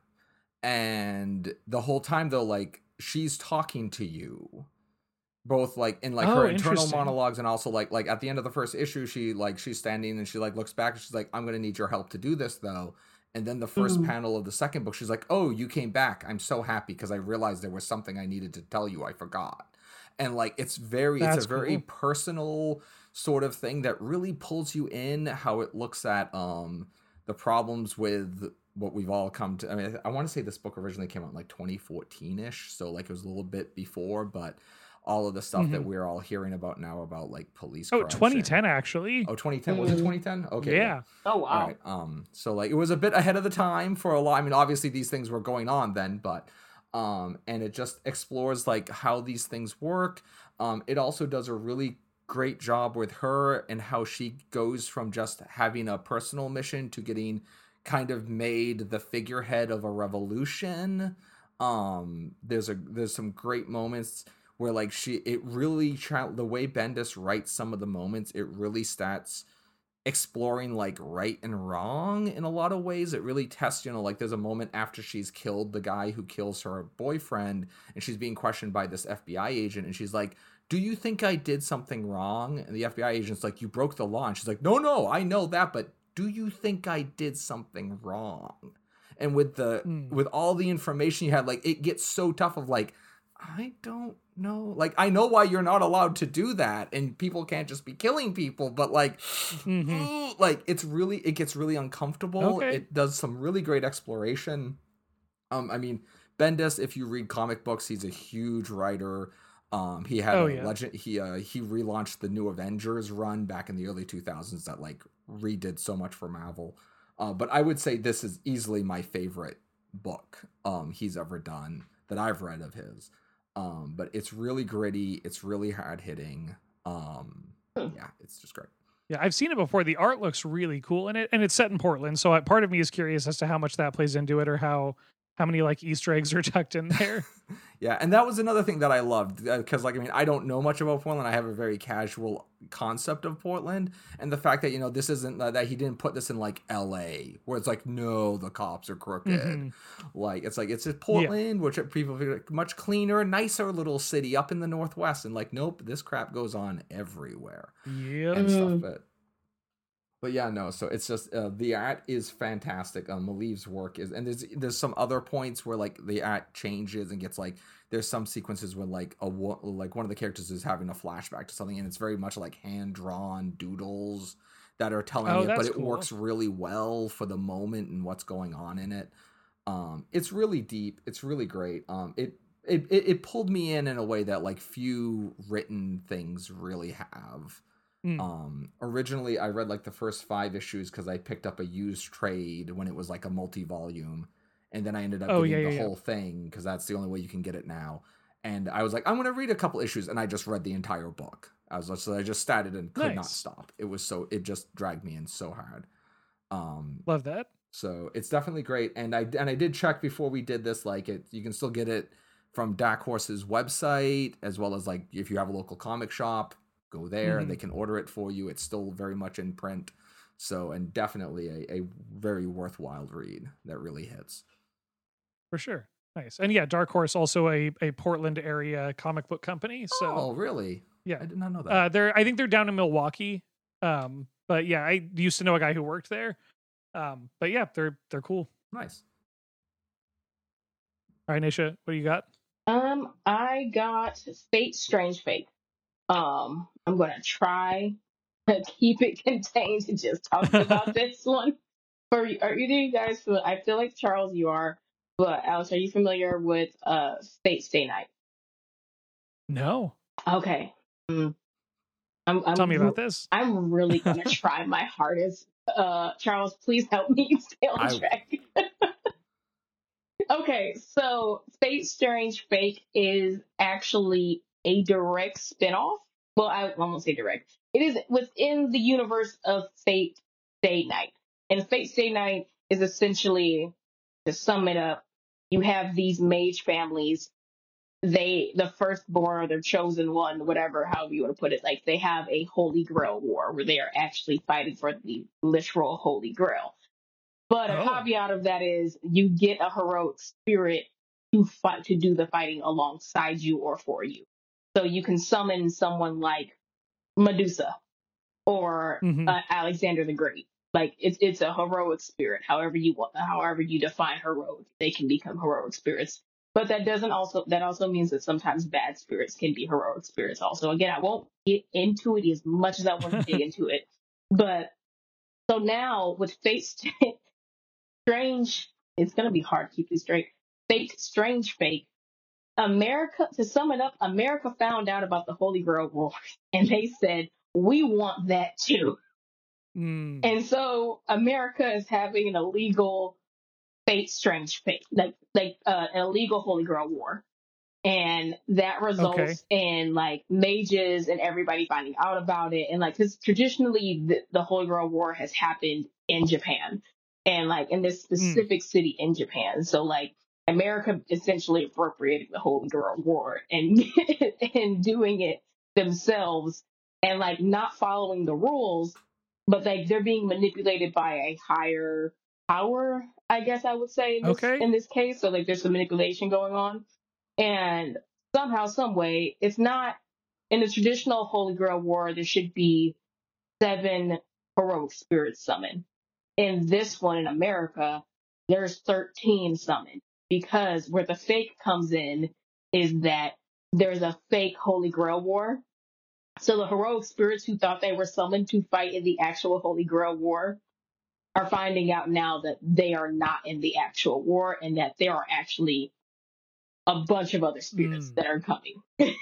and the whole time though, like she's talking to you both like in like Oh, her internal interesting. monologues, and also like like at the end of the first issue, she like she's standing and she like looks back and she's like, I'm gonna need your help to do this though. And then the first Mm. panel of the second book, she's like, oh, you came back, I'm so happy because I realized there was something I needed to tell you, I forgot. And like it's very That's it's a very cool. personal sort of thing that really pulls you in. How it looks at um the problems with what we've all come to. I mean, I want to say this book originally came out in like twenty fourteen ish, so like it was a little bit before, but all of the stuff that Mm-hmm. we're all hearing about now about like police Oh, corruption. twenty ten actually. Oh, twenty ten. Was it Mm. twenty ten? Okay, yeah. Yeah. Oh All wow. right. Um, so like it was a bit ahead of the time for a lot. I mean, obviously these things were going on then, but um, and it just explores like how these things work. Um, it also does a really great job with her and how she goes from just having a personal mission to getting kind of made the figurehead of a revolution. Um, there's a there's some great moments where like she it really tra- the way Bendis writes some of the moments, it really starts exploring like right and wrong in a lot of ways. It really tests, you know, like there's a moment after she's killed the guy who kills her boyfriend, and she's being questioned by this F B I agent, and she's like, do you think I did something wrong? And the F B I agent's like, you broke the law. And she's like, no, no, I know that, but do you think I did something wrong? And with the Mm. with all the information you had, like it gets so tough of like, I don't know. Like, I know why you're not allowed to do that, and people can't just be killing people, but like, Mm-hmm. ooh, like it's really, it gets really uncomfortable. Okay. It does some really great exploration. Um, I mean, Bendis, if you read comic books, he's a huge writer. Um, he had Oh, a yeah. legend. He uh, he relaunched the New Avengers run back in the early two thousands that like redid so much for Marvel. Uh, but I would say this is easily my favorite book um he's ever done that I've read of his. Um, but it's really gritty. It's really hard hitting. Um, Hmm. yeah, it's just great. Yeah, I've seen it before. The art looks really cool in it, and it's set in Portland. So I, part of me is curious as to how much that plays into it, or how how many like Easter eggs are tucked in there. Yeah, and that was another thing that I loved because, like, I mean, I don't know much about Portland. I have a very casual concept of Portland, and the fact that you know this isn't uh, that he didn't put this in like L A, where it's like, no, the cops are crooked. Mhm. Like, it's like it's in Portland, which people feel like much cleaner, nicer little city up in the Northwest, and like, nope, this crap goes on everywhere Yep. and stuff. Mm. But but yeah, no. So it's just uh, the art is fantastic. Um, Maleev's work is, and there's there's some other points where like the art changes and gets like there's some sequences when like a wo- like one of the characters is having a flashback to something, and it's very much like hand drawn doodles that are telling Oh, it, but that's it cool. works really well for the moment and what's going on in it. Um, it's really deep. It's really great. Um, it. It, it, it pulled me in in a way that like few written things really have. Mm. Um, originally I read like the first five issues because I picked up a used trade when it was like a multi-volume, and then I ended up Oh, getting yeah, the yeah, yeah. whole thing because that's the only way you can get it now. And I was like, I'm gonna read a couple issues, and I just read the entire book. I was so I just started and could not Nice. stop. It was so it just dragged me in so hard. Um, Love that. so it's definitely great. And I and I did check before we did this, like it you can still get it from Dark Horse's website, as well as like if you have a local comic shop, go there. Mhm. They can order it for you. It's still very much in print. So, and definitely a, a very worthwhile read that really hits. For sure. Nice. And yeah, Dark Horse also a a Portland area comic book company. So Oh, really? yeah. I did not know that. Uh, they're I think they're down in Milwaukee. Um, but yeah, I used to know a guy who worked there. Um, but yeah, they're they're cool. Nice. All right, Nisha, what do you got? Um, I got Fate, Strange Fate. Um, I'm gonna try keep it contained to just talking about this one. For are either of you guys? feel- I feel like Charles, you are, but Alex, are you familiar with uh Fate Stay Night? No. Okay. Mm. I'm I'm Tell me about r- this. I'm really gonna try my hardest. Uh, Charles, please help me stay on I track. Okay, so Fate Strange Fake is actually a direct spinoff. Well, I, I won't say direct. It is within the universe of Fate Stay Night. And Fate Stay Night is essentially, to sum it up, you have these mage families. They, the firstborn or the chosen one, whatever, however you want to put it, like they have a Holy Grail war where they are actually fighting for the literal Holy Grail. But a Oh. caveat of that is you get a heroic spirit to fight to do the fighting alongside you or for you. So you can summon someone like Medusa or Mhm. uh, Alexander the Great. Like it's it's a heroic spirit. However you want, however you define heroic, they can become heroic spirits. But that doesn't also that also means that sometimes bad spirits can be heroic spirits. Also, again, I won't get into it as much as I want to dig into it. But so now with Fate Strange, it's going to be hard to keep this straight. Fate, Strange Fate. America, to sum it up, America found out about the Holy Grail Wars and they said, we want that too. Mm. And so America is having an illegal Fate, Strange Fate, like, like, uh, an illegal Holy Grail War. And that results Okay. in like mages and everybody finding out about it. And like, cause traditionally the, the Holy Grail War has happened in Japan and like in this Mm. specific city in Japan. So like America essentially appropriating the Holy Grail War and, and doing it themselves and like not following the rules, but like they're being manipulated by a higher power, I guess I would say in this, Okay. in this case. So like there's some manipulation going on. And somehow, some way, it's not in the traditional Holy Grail War, there should be seven heroic spirits summoned. In this one in America, there's thirteen summoned because where the fake comes in is that there's a fake Holy Grail War. So the heroic spirits who thought they were summoned to fight in the actual Holy Grail War are finding out now that they are not in the actual war and that there are actually a bunch of other spirits Mm. that are coming.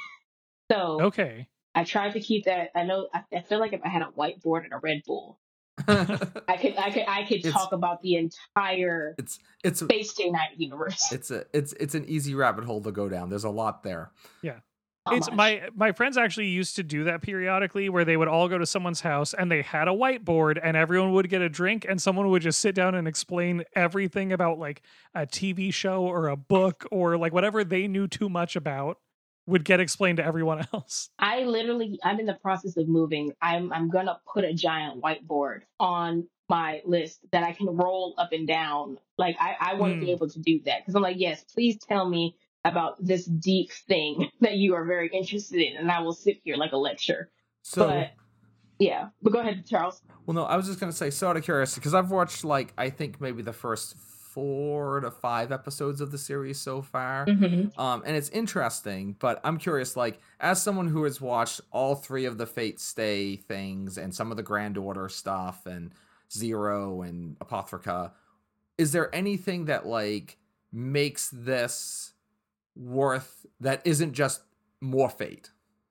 So Okay. I tried to keep that. I know. I, I feel like if I had a whiteboard and a Red Bull, I could. I could. I could it's talk about the entire it's it's a, Fate Stay Night universe. it's a it's it's an easy rabbit hole to go down. There's a lot there. Yeah. Not It's much. my my friends actually used to do that periodically where they would all go to someone's house and they had a whiteboard and everyone would get a drink and someone would just sit down and explain everything about like a T V show or a book or like whatever they knew too much about would get explained to everyone else. I literally. I'm in the process of moving. I'm. I'm gonna put a giant whiteboard on my list that I can roll up and down. Like I. I want to be Mm. able to do that because I'm like, yes, please tell me about this deep thing that you are very interested in, and I will sit here like a lecture. So But yeah, but go ahead, Charles. well, no, I was just gonna say, so out of curiosity, because I've watched like I think maybe the first four to five episodes of the series so far, Mm-hmm. um, and it's interesting. But I'm curious, like as someone who has watched all three of the Fate Stay things and some of the Grand Order stuff and Zero and Apothrica, is there anything that like makes this worth that isn't just more Fate?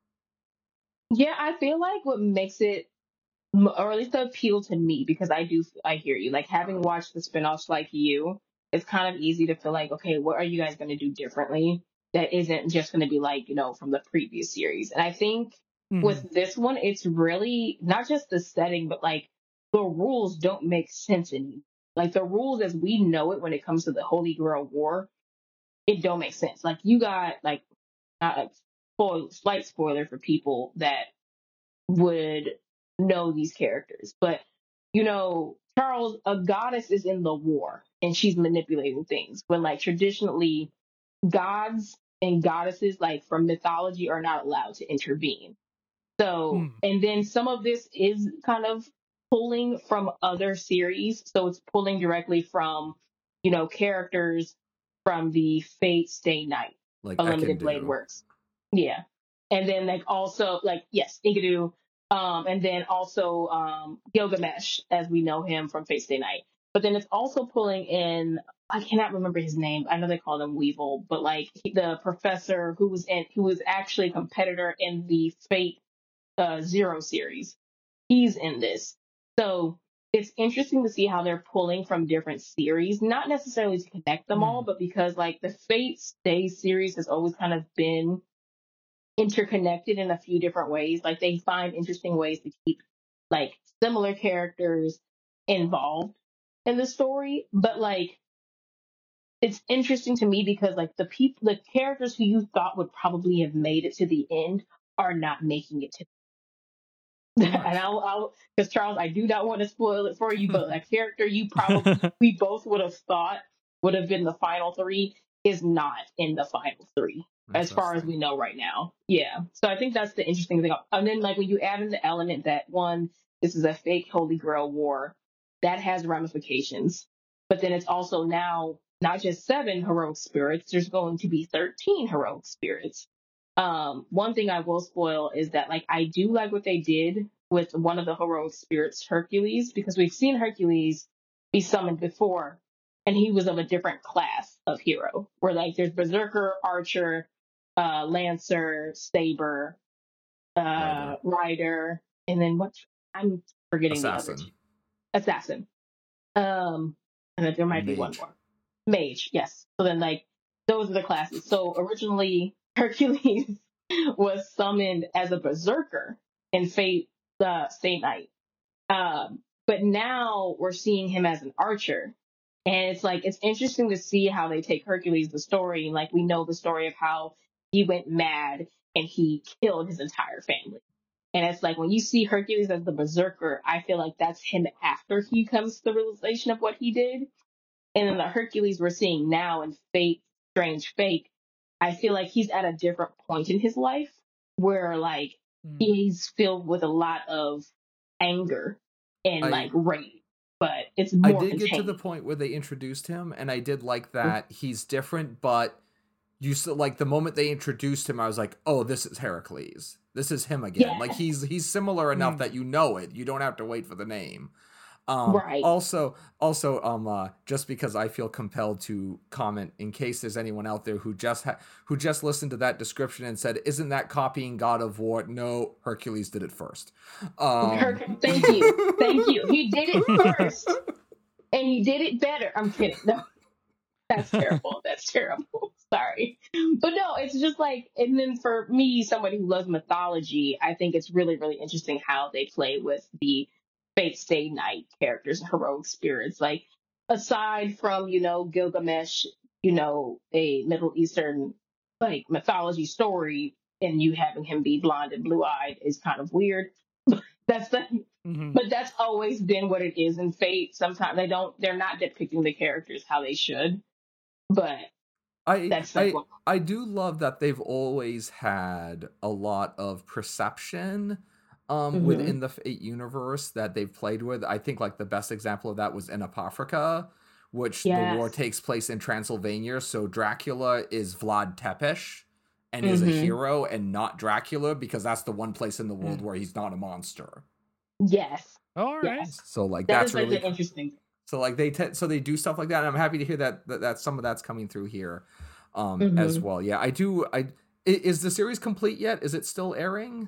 Yeah, I feel like what makes it, m- or at least the appeal to me, because I do, I hear you. Like having watched the spinoffs like you, it's kind of easy to feel like, okay, what are you guys going to do differently? That isn't just going to be like, you know, from the previous series. And I think Mhm. with this one, it's really not just the setting, but like the rules don't make sense anymore. Like the rules as we know it when it comes to the Holy Grail War, it don't make sense. Like you got like, not like spoil, slight spoiler for people that would know these characters. But, you know, Charles, a goddess is in the war and she's manipulating things. When, like, traditionally, gods and goddesses, like, from mythology, are not allowed to intervene. So, Mm. and then some of this is kind of pulling from other series. So it's pulling directly from, you know, characters from the Fate Stay Night, Like Unlimited Blade Ekendu. Works. Yeah. And then like also like yes, Enkidu, Um, and then also um, Gilgamesh, as we know him from Fate Stay Night. But then it's also pulling in, I cannot remember his name. I know they called him Weevil, but like he, the professor who was in, who was actually a competitor in the Fate uh, Zero series. He's in this. So it's interesting to see how they're pulling from different series, not necessarily to connect them all, Mm. but because like the Fate Stay series has always kind of been interconnected in a few different ways. Like they find interesting ways to keep like similar characters involved in the story, but like it's interesting to me because like the people, the characters who you thought would probably have made it to the end are not making it to. And Nice. I'll, I'll, because Charles, I do not want to spoil it for you, but a character you probably, we both would have thought would have been the final three is not in the final three, as far as we know right now. Yeah. So I think that's the interesting thing. And then, like, when you add in the element that one, this is a fake Holy Grail war, that has ramifications. But then it's also now not just seven heroic spirits, there's going to be thirteen heroic spirits. Um, one thing I will spoil is that like I do like what they did with one of the heroic spirits, Hercules, because we've seen Hercules be summoned before, and he was of a different class of hero. Where like there's Berserker, Archer, uh, Lancer, Saber, uh, Rider. Rider, and then what? I'm forgetting the other Assassin. two. Assassin. Um, and then there might be one Mage. more. Mage, yes. So then like those are the classes. So originally Hercules was summoned as a berserker in Fate uh, Stay Night. Um, but now we're seeing him as an archer. And it's like, it's interesting to see how they take Hercules, the story. Like, we know the story of how he went mad and he killed his entire family. And it's like, when you see Hercules as the berserker, I feel like that's him after he comes to the realization of what he did. And then the Hercules we're seeing now in Fate, Strange Fate, I feel like he's at a different point in his life where like Mm. he's filled with a lot of anger and I- like rage, but it's I more did get to contained. the point where they introduced him, and I did like that he's different, but you still like the moment they introduced him, I was like, oh, this is Heracles. This is him again. Yeah. Like he's he's similar enough Mm. that you know it. You don't have to wait for the name. Um, Right. Also, also, um, uh, just because I feel compelled to comment in case there's anyone out there who just ha- who just listened to that description and said, "Isn't that copying God of War?" No, Hercules did it first. Um, Herc- Thank you. Thank you. He did it first and he did it better. I'm kidding. No, that's terrible. That's terrible. Sorry. But no, it's just like, and then for me, somebody who loves mythology, I think it's really, really interesting how they play with the Fate Stay Night characters and heroic spirits. Like, aside from, you know, Gilgamesh, you know, a Middle Eastern, like, mythology story, and you having him be blonde and blue eyed is kind of weird. That's the, Mhm. but that's always been what it is in Fate. Sometimes they don't, they're not depicting the characters how they should. But I that's like I what, I do love that they've always had a lot of perception um Mhm. within the Fate universe that they've played with. I think like the best example of that was in Apocrypha, which the war Yes. takes place in Transylvania. So Dracula is Vlad Tepes and is a Mhm. hero and not Dracula because that's the one place in the world Mm. where he's not a monster. yes, All right. yes. So like That that's is like really the interesting. so like they te- so they do stuff like that, and I'm happy to hear that that, that some of that's coming through here, um, as Mhm. well. Yeah, I do. I i- is the series complete yet? Is it still airing?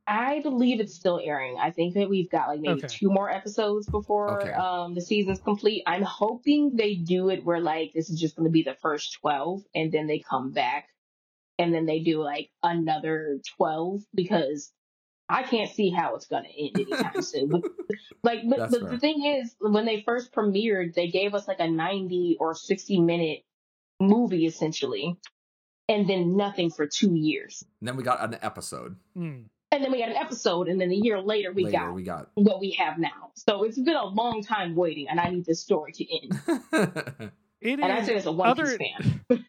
I believe it's still airing. I think that we've got like maybe Okay. two more episodes before Okay. um the season's complete. I'm hoping they do it where like this is just going to be the first twelve and then they come back and then they do like another twelve because I can't see how it's going to end anytime soon. But, like, but, That's but fair. the thing is, when they first premiered, they gave us like a ninety or sixty minute movie essentially, and then nothing for two years. And then we got an episode. Mm. And then we got an episode, and then a year later we Later got we got. what we have now. So it's been a long time waiting, and I need this story to end. It And I is said as a One Piece other. fan.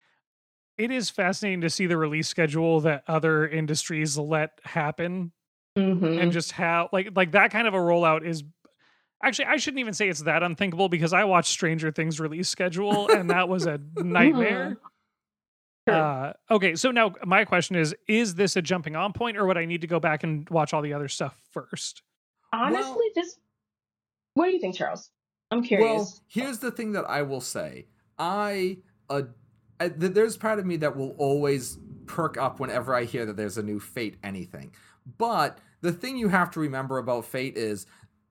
It is fascinating to see the release schedule that other industries let happen, Mm-hmm. and just how like like that kind of a rollout is. Actually, I shouldn't even say it's that unthinkable because I watched Stranger Things release schedule and that was a nightmare. True. Uh, okay, so now my question is: Is this a jumping on point, or would I need to go back and watch all the other stuff first? Honestly, Well, this. What do you think, Charles? I'm well, curious. here's the thing that I will say. I, uh, I th- there's part of me that will always perk up whenever I hear that there's a new Fate anything. But the thing you have to remember about Fate is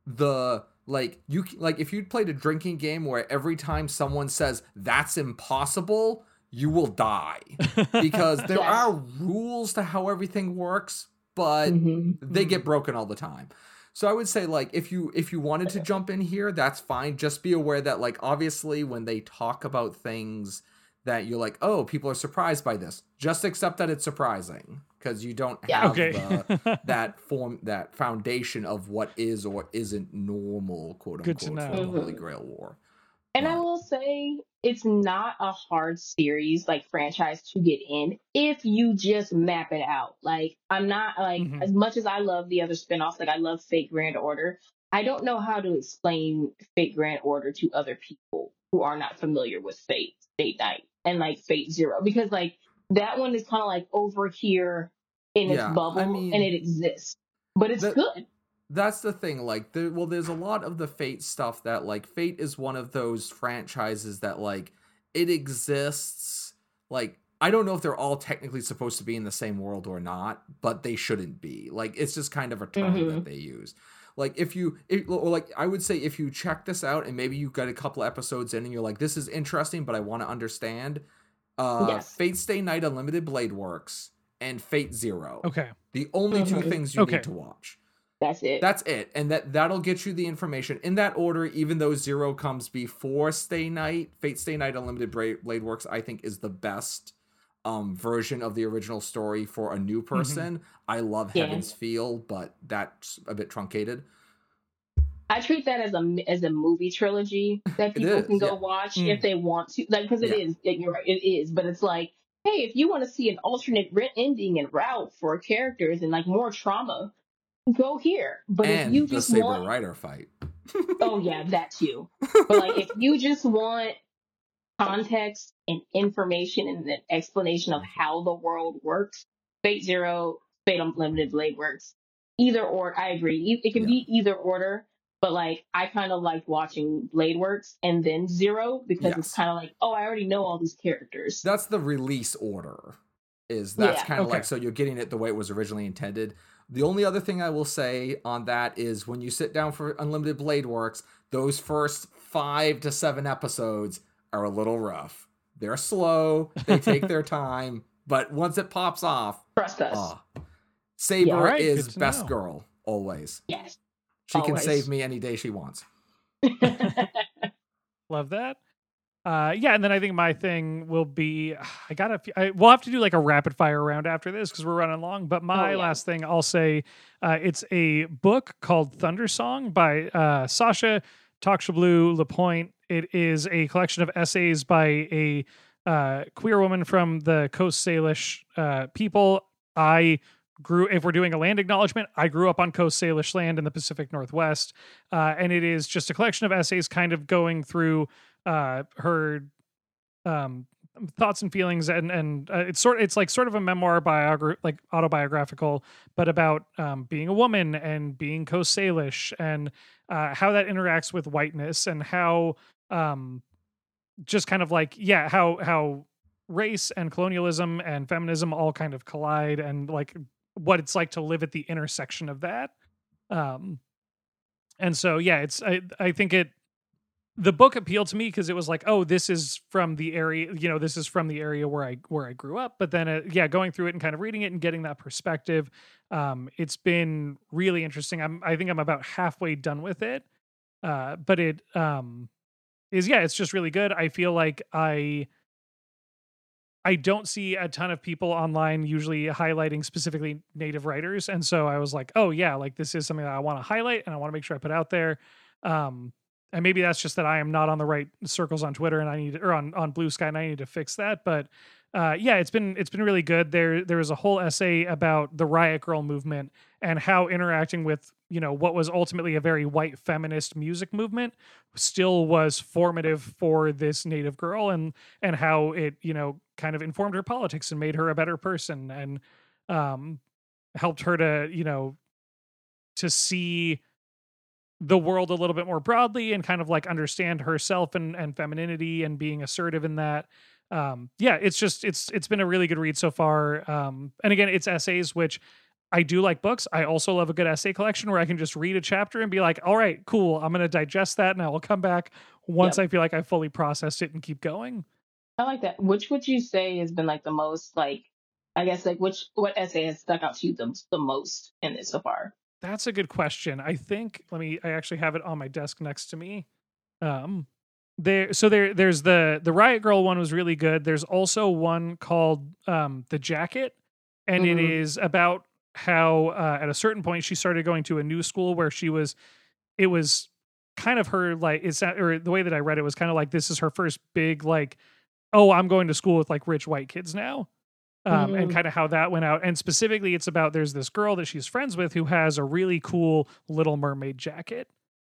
the like you c- like if you'd played a drinking game where every time someone says that's impossible, you will die because there Yes. are rules to how everything works, but hmm they get broken all the time. So I would say like if you if you wanted to jump in here, that's fine. Just be aware that like obviously when they talk about things that you're like, "Oh, people are surprised by this." Just accept that it's surprising because you don't Yeah. have Okay. the that form that foundation of what is or isn't normal, quote Good to unquote, for know. the Holy hmm Grail War. And I But will say it's not a hard series like franchise to get in if you just map it out. Like I'm not like hmm as much as I love the other spinoffs, like I love Fate Grand Order. I don't know how to explain Fate Grand Order to other people who are not familiar with Fate, Fate Night, and like Fate Zero because like that one is kind of like over here in its yeah, I bubble and mean it exists, but it's that good. that's the thing. Like, there, well, there's a lot of the Fate stuff that like Fate is one of those franchises that like it exists. Like, I don't know if they're all technically supposed to be in the same world or not, but they shouldn't be. Like, it's just kind of a term hmm that they use. Like, if you, if, or like, I would say if you check this out and maybe you got a couple episodes in and you're like, this is interesting, but I want to understand. Uh, Yes. Fate Stay Night Unlimited Blade Works and Fate Zero. Okay. The only two hmm things you Okay. need to watch. That's it. That's it. And that that'll get you the information in that order, even though Zero comes before Stay Night. Fate Stay Night Unlimited Bra- Blade Works, I think, is the best um version of the original story for a new hmm person. I love Yeah. Heaven's Feel, but that's a bit truncated. I treat that as a as a movie trilogy that It people can is, go yeah. watch if Mm. they want to, like because it Yeah. is. You're right, it is. But it's like, hey, if you want to see an alternate re- ending and route for characters and like more trauma, go here. But if you And the just Saber want, Rider fight. oh yeah, that too. But like if you just want context and information and an explanation of how the world works, Fate Zero, Fate Unlimited Blade Works. Either or, I agree. E- It can Yeah. be either order, but like I kind of like watching Blade Works and then Zero because it's Yes. kind of like, oh, I already know all these characters. That's the release order. Is that's Yeah. kind of Okay. like, so you're getting it the way it was originally intended. The only other thing I will say on that is when you sit down for Unlimited Blade Works, those first five to seven episodes are a little rough. They're slow, they take their time, but once it pops off, Trust us. ah, Saber All right, good is to best know. girl always. Yes. She can save Always. me any day she wants. Love that. Uh, yeah, and then I think my thing will be I gotta f- I, we'll have to do like a rapid fire round after this because we're running long. But my yeah. last thing I'll say, uh, it's a book called Thunder Song by uh, Sasha Tokshablu Lapointe. It is a collection of essays by a uh, queer woman from the Coast Salish uh, people. I grew, if we're doing a land acknowledgement, I grew up on Coast Salish land in the Pacific Northwest, uh, and it is just a collection of essays, kind of going through uh her um thoughts and feelings, and and uh, it's sort it's like sort of a memoir biogra- like autobiographical, but about um being a woman and being Coast Salish, and uh how that interacts with whiteness, and how um just kind of like, yeah, how how race and colonialism and feminism all kind of collide, and like what it's like to live at the intersection of that. um and so yeah, it's i i think it the book appealed to me because it was like, oh, this is from the area, you know, this is from the area where I where I grew up. But then, uh, yeah, going through it and kind of reading it and getting that perspective, um, it's been really interesting. I'm I think I'm about halfway done with it, uh, but it um, is yeah, it's just really good. I feel like I I don't see a ton of people online usually highlighting specifically native writers, and so I was like, oh yeah, like this is something that I want to highlight and I want to make sure I put out there. Um, and maybe that's just that I am not on the right circles on Twitter, and I need or on on Blue Sky, and I need to fix that. But uh, yeah, it's been it's been really good. There there was a whole essay about the Riot Girl movement and how interacting with, you know, what was ultimately a very white feminist music movement still was formative for this native girl, and and how it, you know, kind of informed her politics and made her a better person, and um, helped her to, you know, to see the world a little bit more broadly and kind of like understand herself and, and femininity and being assertive in that. Um, yeah, it's just, it's, it's been a really good read so far. Um, and again, it's essays, which I do like books. I also love a good essay collection where I can just read a chapter and be like, all right, cool. I'm going to digest that and I will come back once Yep. I feel like I fully processed it and keep going. I like that. Which would you say has been like the most like, I guess like which what essay has stuck out to you the, the most in this so far? That's a good question. I think, let me, I actually have it on my desk next to me. Um, there, so there, there's the, the Riot Girl one was really good. There's also one called, um, The Jacket. And it Mhm. is about how, uh, at a certain point she started going to a new school where she was, it was kind of her, like, it's not, or the way that I read it was kind of like, this is her first big, like, oh, I'm going to school with like rich white kids now. Um, and Mm. kind of how that went out. And specifically, it's about there's this girl that she's friends with who has a really cool Little Mermaid jacket.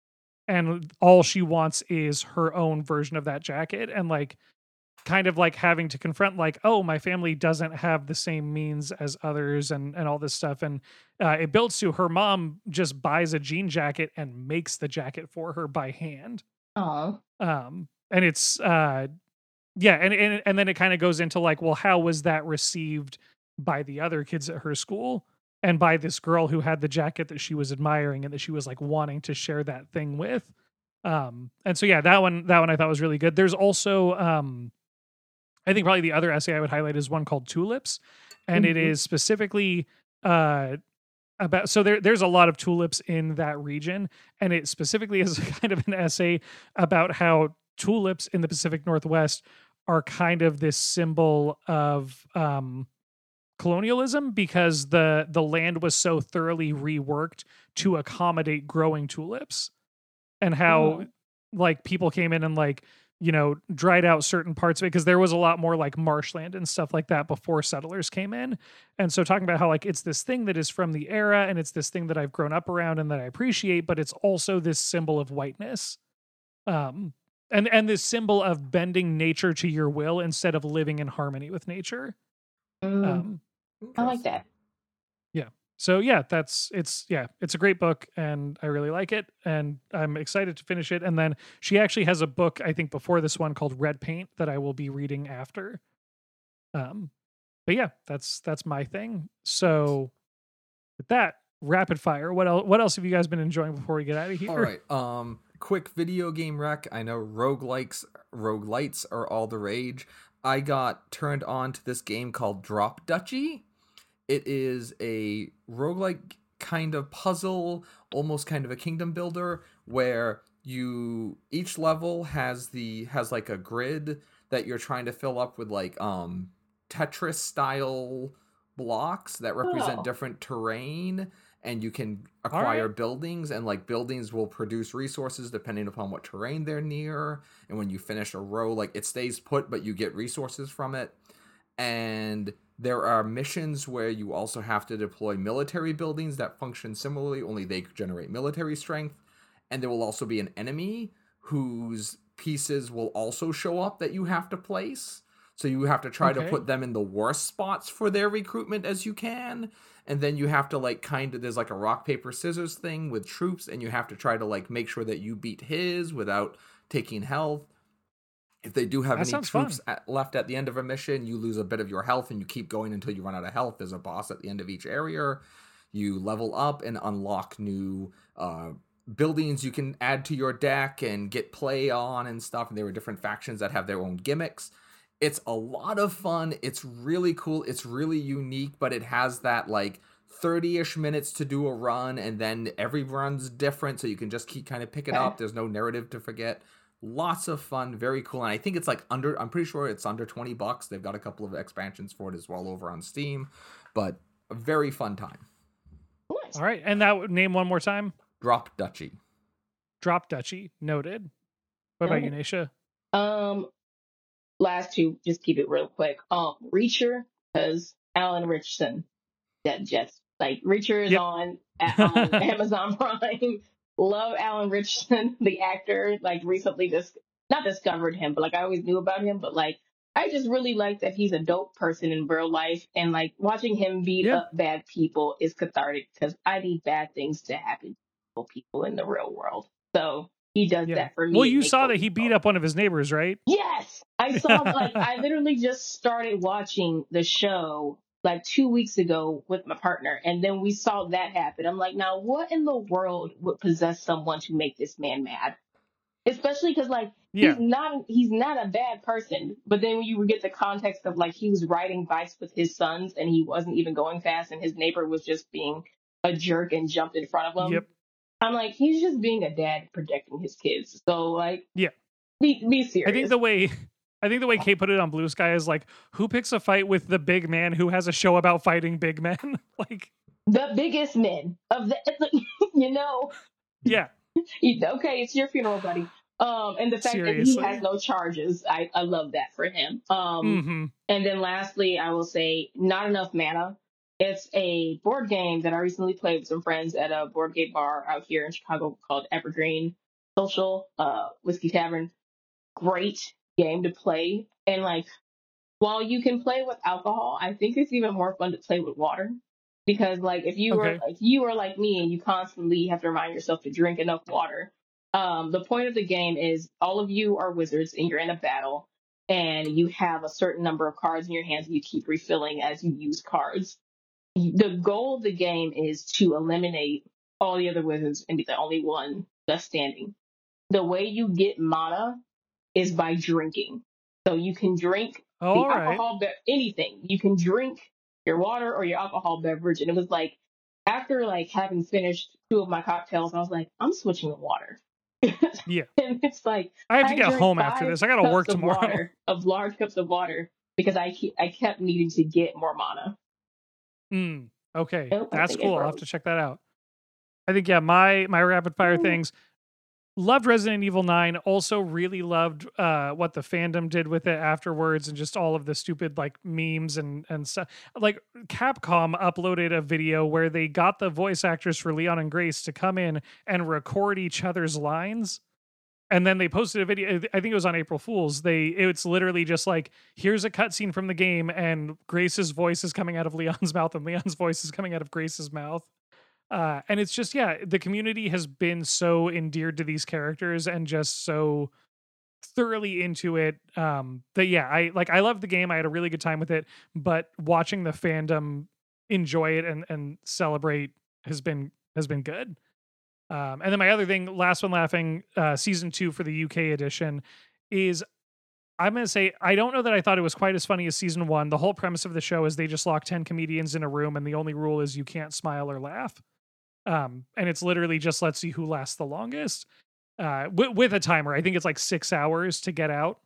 And all she wants is her own version of that jacket. And like, kind of like having to confront, like, oh, my family doesn't have the same means as others and, and all this stuff. And uh, it builds to her mom just buys a jean jacket and makes the jacket for her by hand. Aw. Um, and it's, uh, yeah, and, and and then it kind of goes into like, well, how was that received by the other kids at her school and by this girl who had the jacket that she was admiring and that she was like wanting to share that thing with. Um, and so yeah, that one that one I thought was really good. There's also um, I think probably the other essay I would highlight is one called Tulips, and it Mhm. is specifically uh about, so there there's a lot of tulips in that region, and it specifically is kind of an essay about how tulips in the Pacific Northwest are kind of this symbol of um colonialism because the the land was so thoroughly reworked to accommodate growing tulips, and how Oh. like people came in and like, you know, dried out certain parts of it because there was a lot more like marshland and stuff like that before settlers came in. And so talking about how like it's this thing that is from the era and it's this thing that I've grown up around and that I appreciate, but it's also this symbol of whiteness. Um and and this symbol of bending nature to your will instead of living in harmony with nature. Mm. Um I like that. yeah. So yeah, that's it's yeah, it's a great book and I really like it and I'm excited to finish it. And then she actually has a book I think before this one called Red Paint that I will be reading after. Um but yeah, that's that's my thing. So with that, rapid fire. What else what else have you guys been enjoying before we get out of here? All right. Um, quick video game rec. I know roguelikes, roguelites are all the rage. I got turned on to this game called Drop Duchy. It is a roguelike kind of puzzle, almost kind of a kingdom builder, where you each level has the has like a grid that you're trying to fill up with like um Tetris style blocks that represent Oh. different terrain, and you can All acquire right. buildings, and like buildings will produce resources depending upon what terrain they're near. And when you finish a row, like it stays put but you get resources from it. And there are missions where you also have to deploy military buildings that function similarly, only they generate military strength. And there will also be an enemy whose pieces will also show up that you have to place. So you have to try to Okay. put them in the worst spots for their recruitment as you can. And then you have to like kind of, there's like a rock, paper, scissors thing with troops, and you have to try to like make sure that you beat his without taking health. If they do have That any sounds troops fun. at, left at the end of a mission, you lose a bit of your health and you keep going until you run out of health. There's a boss at the end of each area. You level up and unlock new uh, buildings you can add to your deck and get play on and stuff. And there are different factions that have their own gimmicks. It's a lot of fun. It's really cool. It's really unique, but it has that like thirty-ish minutes to do a run, and then every run's different, so you can just keep kind of pick it Okay. up. There's no narrative to forget. Lots of fun, very cool, and I think it's like under, I'm pretty sure it's under twenty bucks. They've got a couple of expansions for it as well over on Steam, but a very fun time. Nice. All right. And that would name one more time. Drop Duchy. Drop Duchy. Noted. What about you, Naisha? Um, last two, just keep it real quick. Um, Reacher, because Alan Richardson, that just like Reacher is Yep. on at, on Amazon Prime. Love Alan Richardson, the actor. Like recently, just not discovered him, but like I always knew about him. But like I just really like that he's a dope person in real life, and like watching him beat Yeah. up bad people is cathartic because I need bad things to happen to people in the real world. So he does Yeah. that for Well, me in you make saw that he believe beat mode. up one of his neighbors, right? Yes, I saw like I literally just started watching the show like two weeks ago with my partner, and then we saw that happen. I'm like, now what in the world would possess someone to make this man mad? Especially because like he's Yeah. not he's not a bad person, but then when you get the context of like he was riding bikes with his sons and he wasn't even going fast, and his neighbor was just being a jerk and jumped in front of him. Yep. I'm like, he's just being a dad protecting his kids. So like, Yeah. be be I think serious. the way I think the way Kate put it on Blue Sky is like, who picks a fight with the big man who has a show about fighting big men? Like, The biggest men of the, you know, yeah, he- okay, it's your funeral, buddy. Um, and the fact that he has seriously. no charges, I, I love that for him. Um, Mm-hmm. and then lastly, I will say Not Enough Mana. It's a board game that I recently played with some friends at a board game bar out here in Chicago called Evergreen Social, uh, Whiskey Tavern. Great game to play. And like, while you can play with alcohol, I think it's even more fun to play with water. Because like if you are Okay. if you are like me and you constantly have to remind yourself to drink enough water, um, the point of the game is all of you are wizards and you're in a battle and you have a certain number of cards in your hands and you keep refilling as you use cards. The goal of the game is to eliminate all the other wizards and be the only one left standing. The way you get mana is by drinking. So you can drink the All right. alcohol, be- anything. You can drink your water or your alcohol beverage. And it was like, after like having finished two of my cocktails, I was like, I'm switching to water. Yeah. And it's like, I have to I get drank home after five this. I gotta cups work of tomorrow. water, of large cups of water, because I ke- I kept needing to get more mana. Mm, okay. Oh, I That's think it cool. I'll have froze. to check that out. I think, yeah, my my rapid fire Mm. things. Loved Resident Evil nine. Also really loved uh, what the fandom did with it afterwards, and just all of the stupid like memes and and stuff. Like Capcom uploaded a video where they got the voice actors for Leon and Grace to come in and record each other's lines. And then they posted a video. I think it was on April Fool's. They it's literally just like, here's a cutscene from the game, and Grace's voice is coming out of Leon's mouth, and Leon's voice is coming out of Grace's mouth. Uh, and it's just, yeah, the community has been so endeared to these characters and just so thoroughly into it. Um, that yeah, I like I love the game. I had a really good time with it, but watching the fandom enjoy it and and celebrate has been has been good. Um, and then my other thing, last one laughing, uh, season two for the U K edition is, I'm going to say, I don't know that I thought it was quite as funny as season one. The whole premise of the show is they just lock ten comedians in a room, and the only rule is you can't smile or laugh. Um, and it's literally just, let's see who lasts the longest, uh, w- with a timer. I think it's like six hours to get out.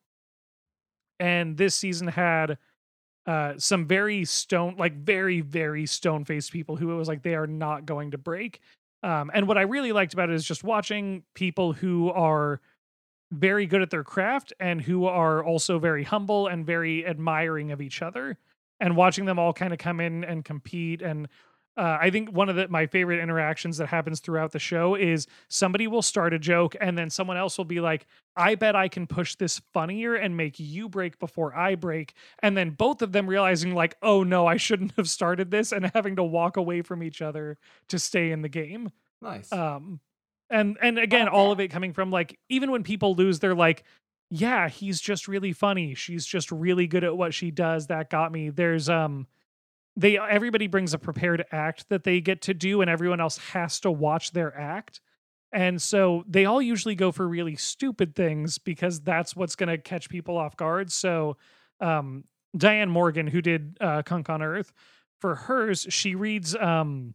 And this season had uh, some very stone, like very, very stone faced people who it was like, they are not going to break. Um, and what I really liked about it is just watching people who are very good at their craft and who are also very humble and very admiring of each other, and watching them all kind of come in and compete. And uh, I think one of the, my favorite interactions that happens throughout the show is somebody will start a joke and then someone else will be like, I bet I can push this funnier and make you break before I break. And then both of them realizing like, oh no, I shouldn't have started this, and having to walk away from each other to stay in the game. Nice. Um, and and again, Love all that. of it coming from like, even when people lose, they're like, yeah, he's just really funny. She's just really good at what she does. That got me. There's um they everybody brings a prepared act that they get to do, and everyone else has to watch their act. And so they all usually go for really stupid things because that's what's going to catch people off guard. So um Diane Morgan, who did uh Kunk on Earth, for hers, she reads um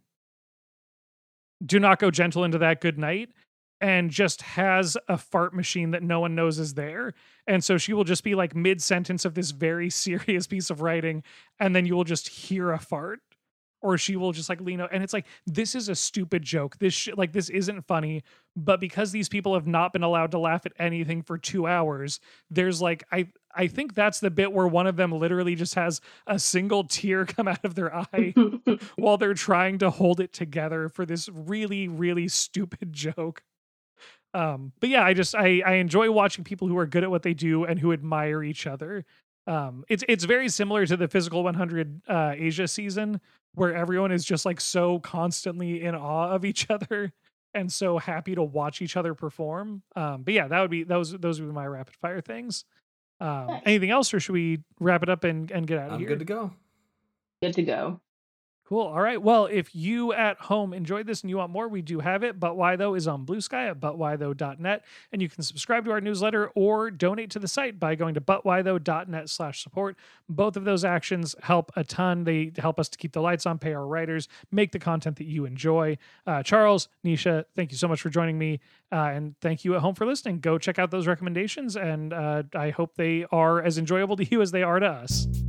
Do Not Go Gentle Into That Good Night, and just has a fart machine that no one knows is there. And so she will just be like mid sentence of this very serious piece of writing, and then you will just hear a fart, or she will just like lean out. And it's like, this is a stupid joke. This sh- like, this isn't funny. But because these people have not been allowed to laugh at anything for two hours, there's like, I, I think that's the bit where one of them literally just has a single tear come out of their eye while they're trying to hold it together for this really, really stupid joke. Um, but yeah, I just I I enjoy watching people who are good at what they do and who admire each other. Um, it's it's very similar to the Physical one hundred uh, Asia season, where everyone is just like so constantly in awe of each other and so happy to watch each other perform. Um, but yeah, that would be those those would be my rapid fire things. Um, Nice. anything else, or should we wrap it up and, and get out of I'm here? good to go. Good to go. Cool. All right. Well, if you at home enjoyed this and you want more, we do have it. But Why Though is on Blue Sky at but why though dot net. And you can subscribe to our newsletter or donate to the site by going to but why though dot net slash support. Both of those actions help a ton. They help us to keep the lights on, pay our writers, make the content that you enjoy. Uh, Charles, Nisha, thank you so much for joining me. Uh, and thank you at home for listening. Go check out those recommendations. And uh, I hope they are as enjoyable to you as they are to us.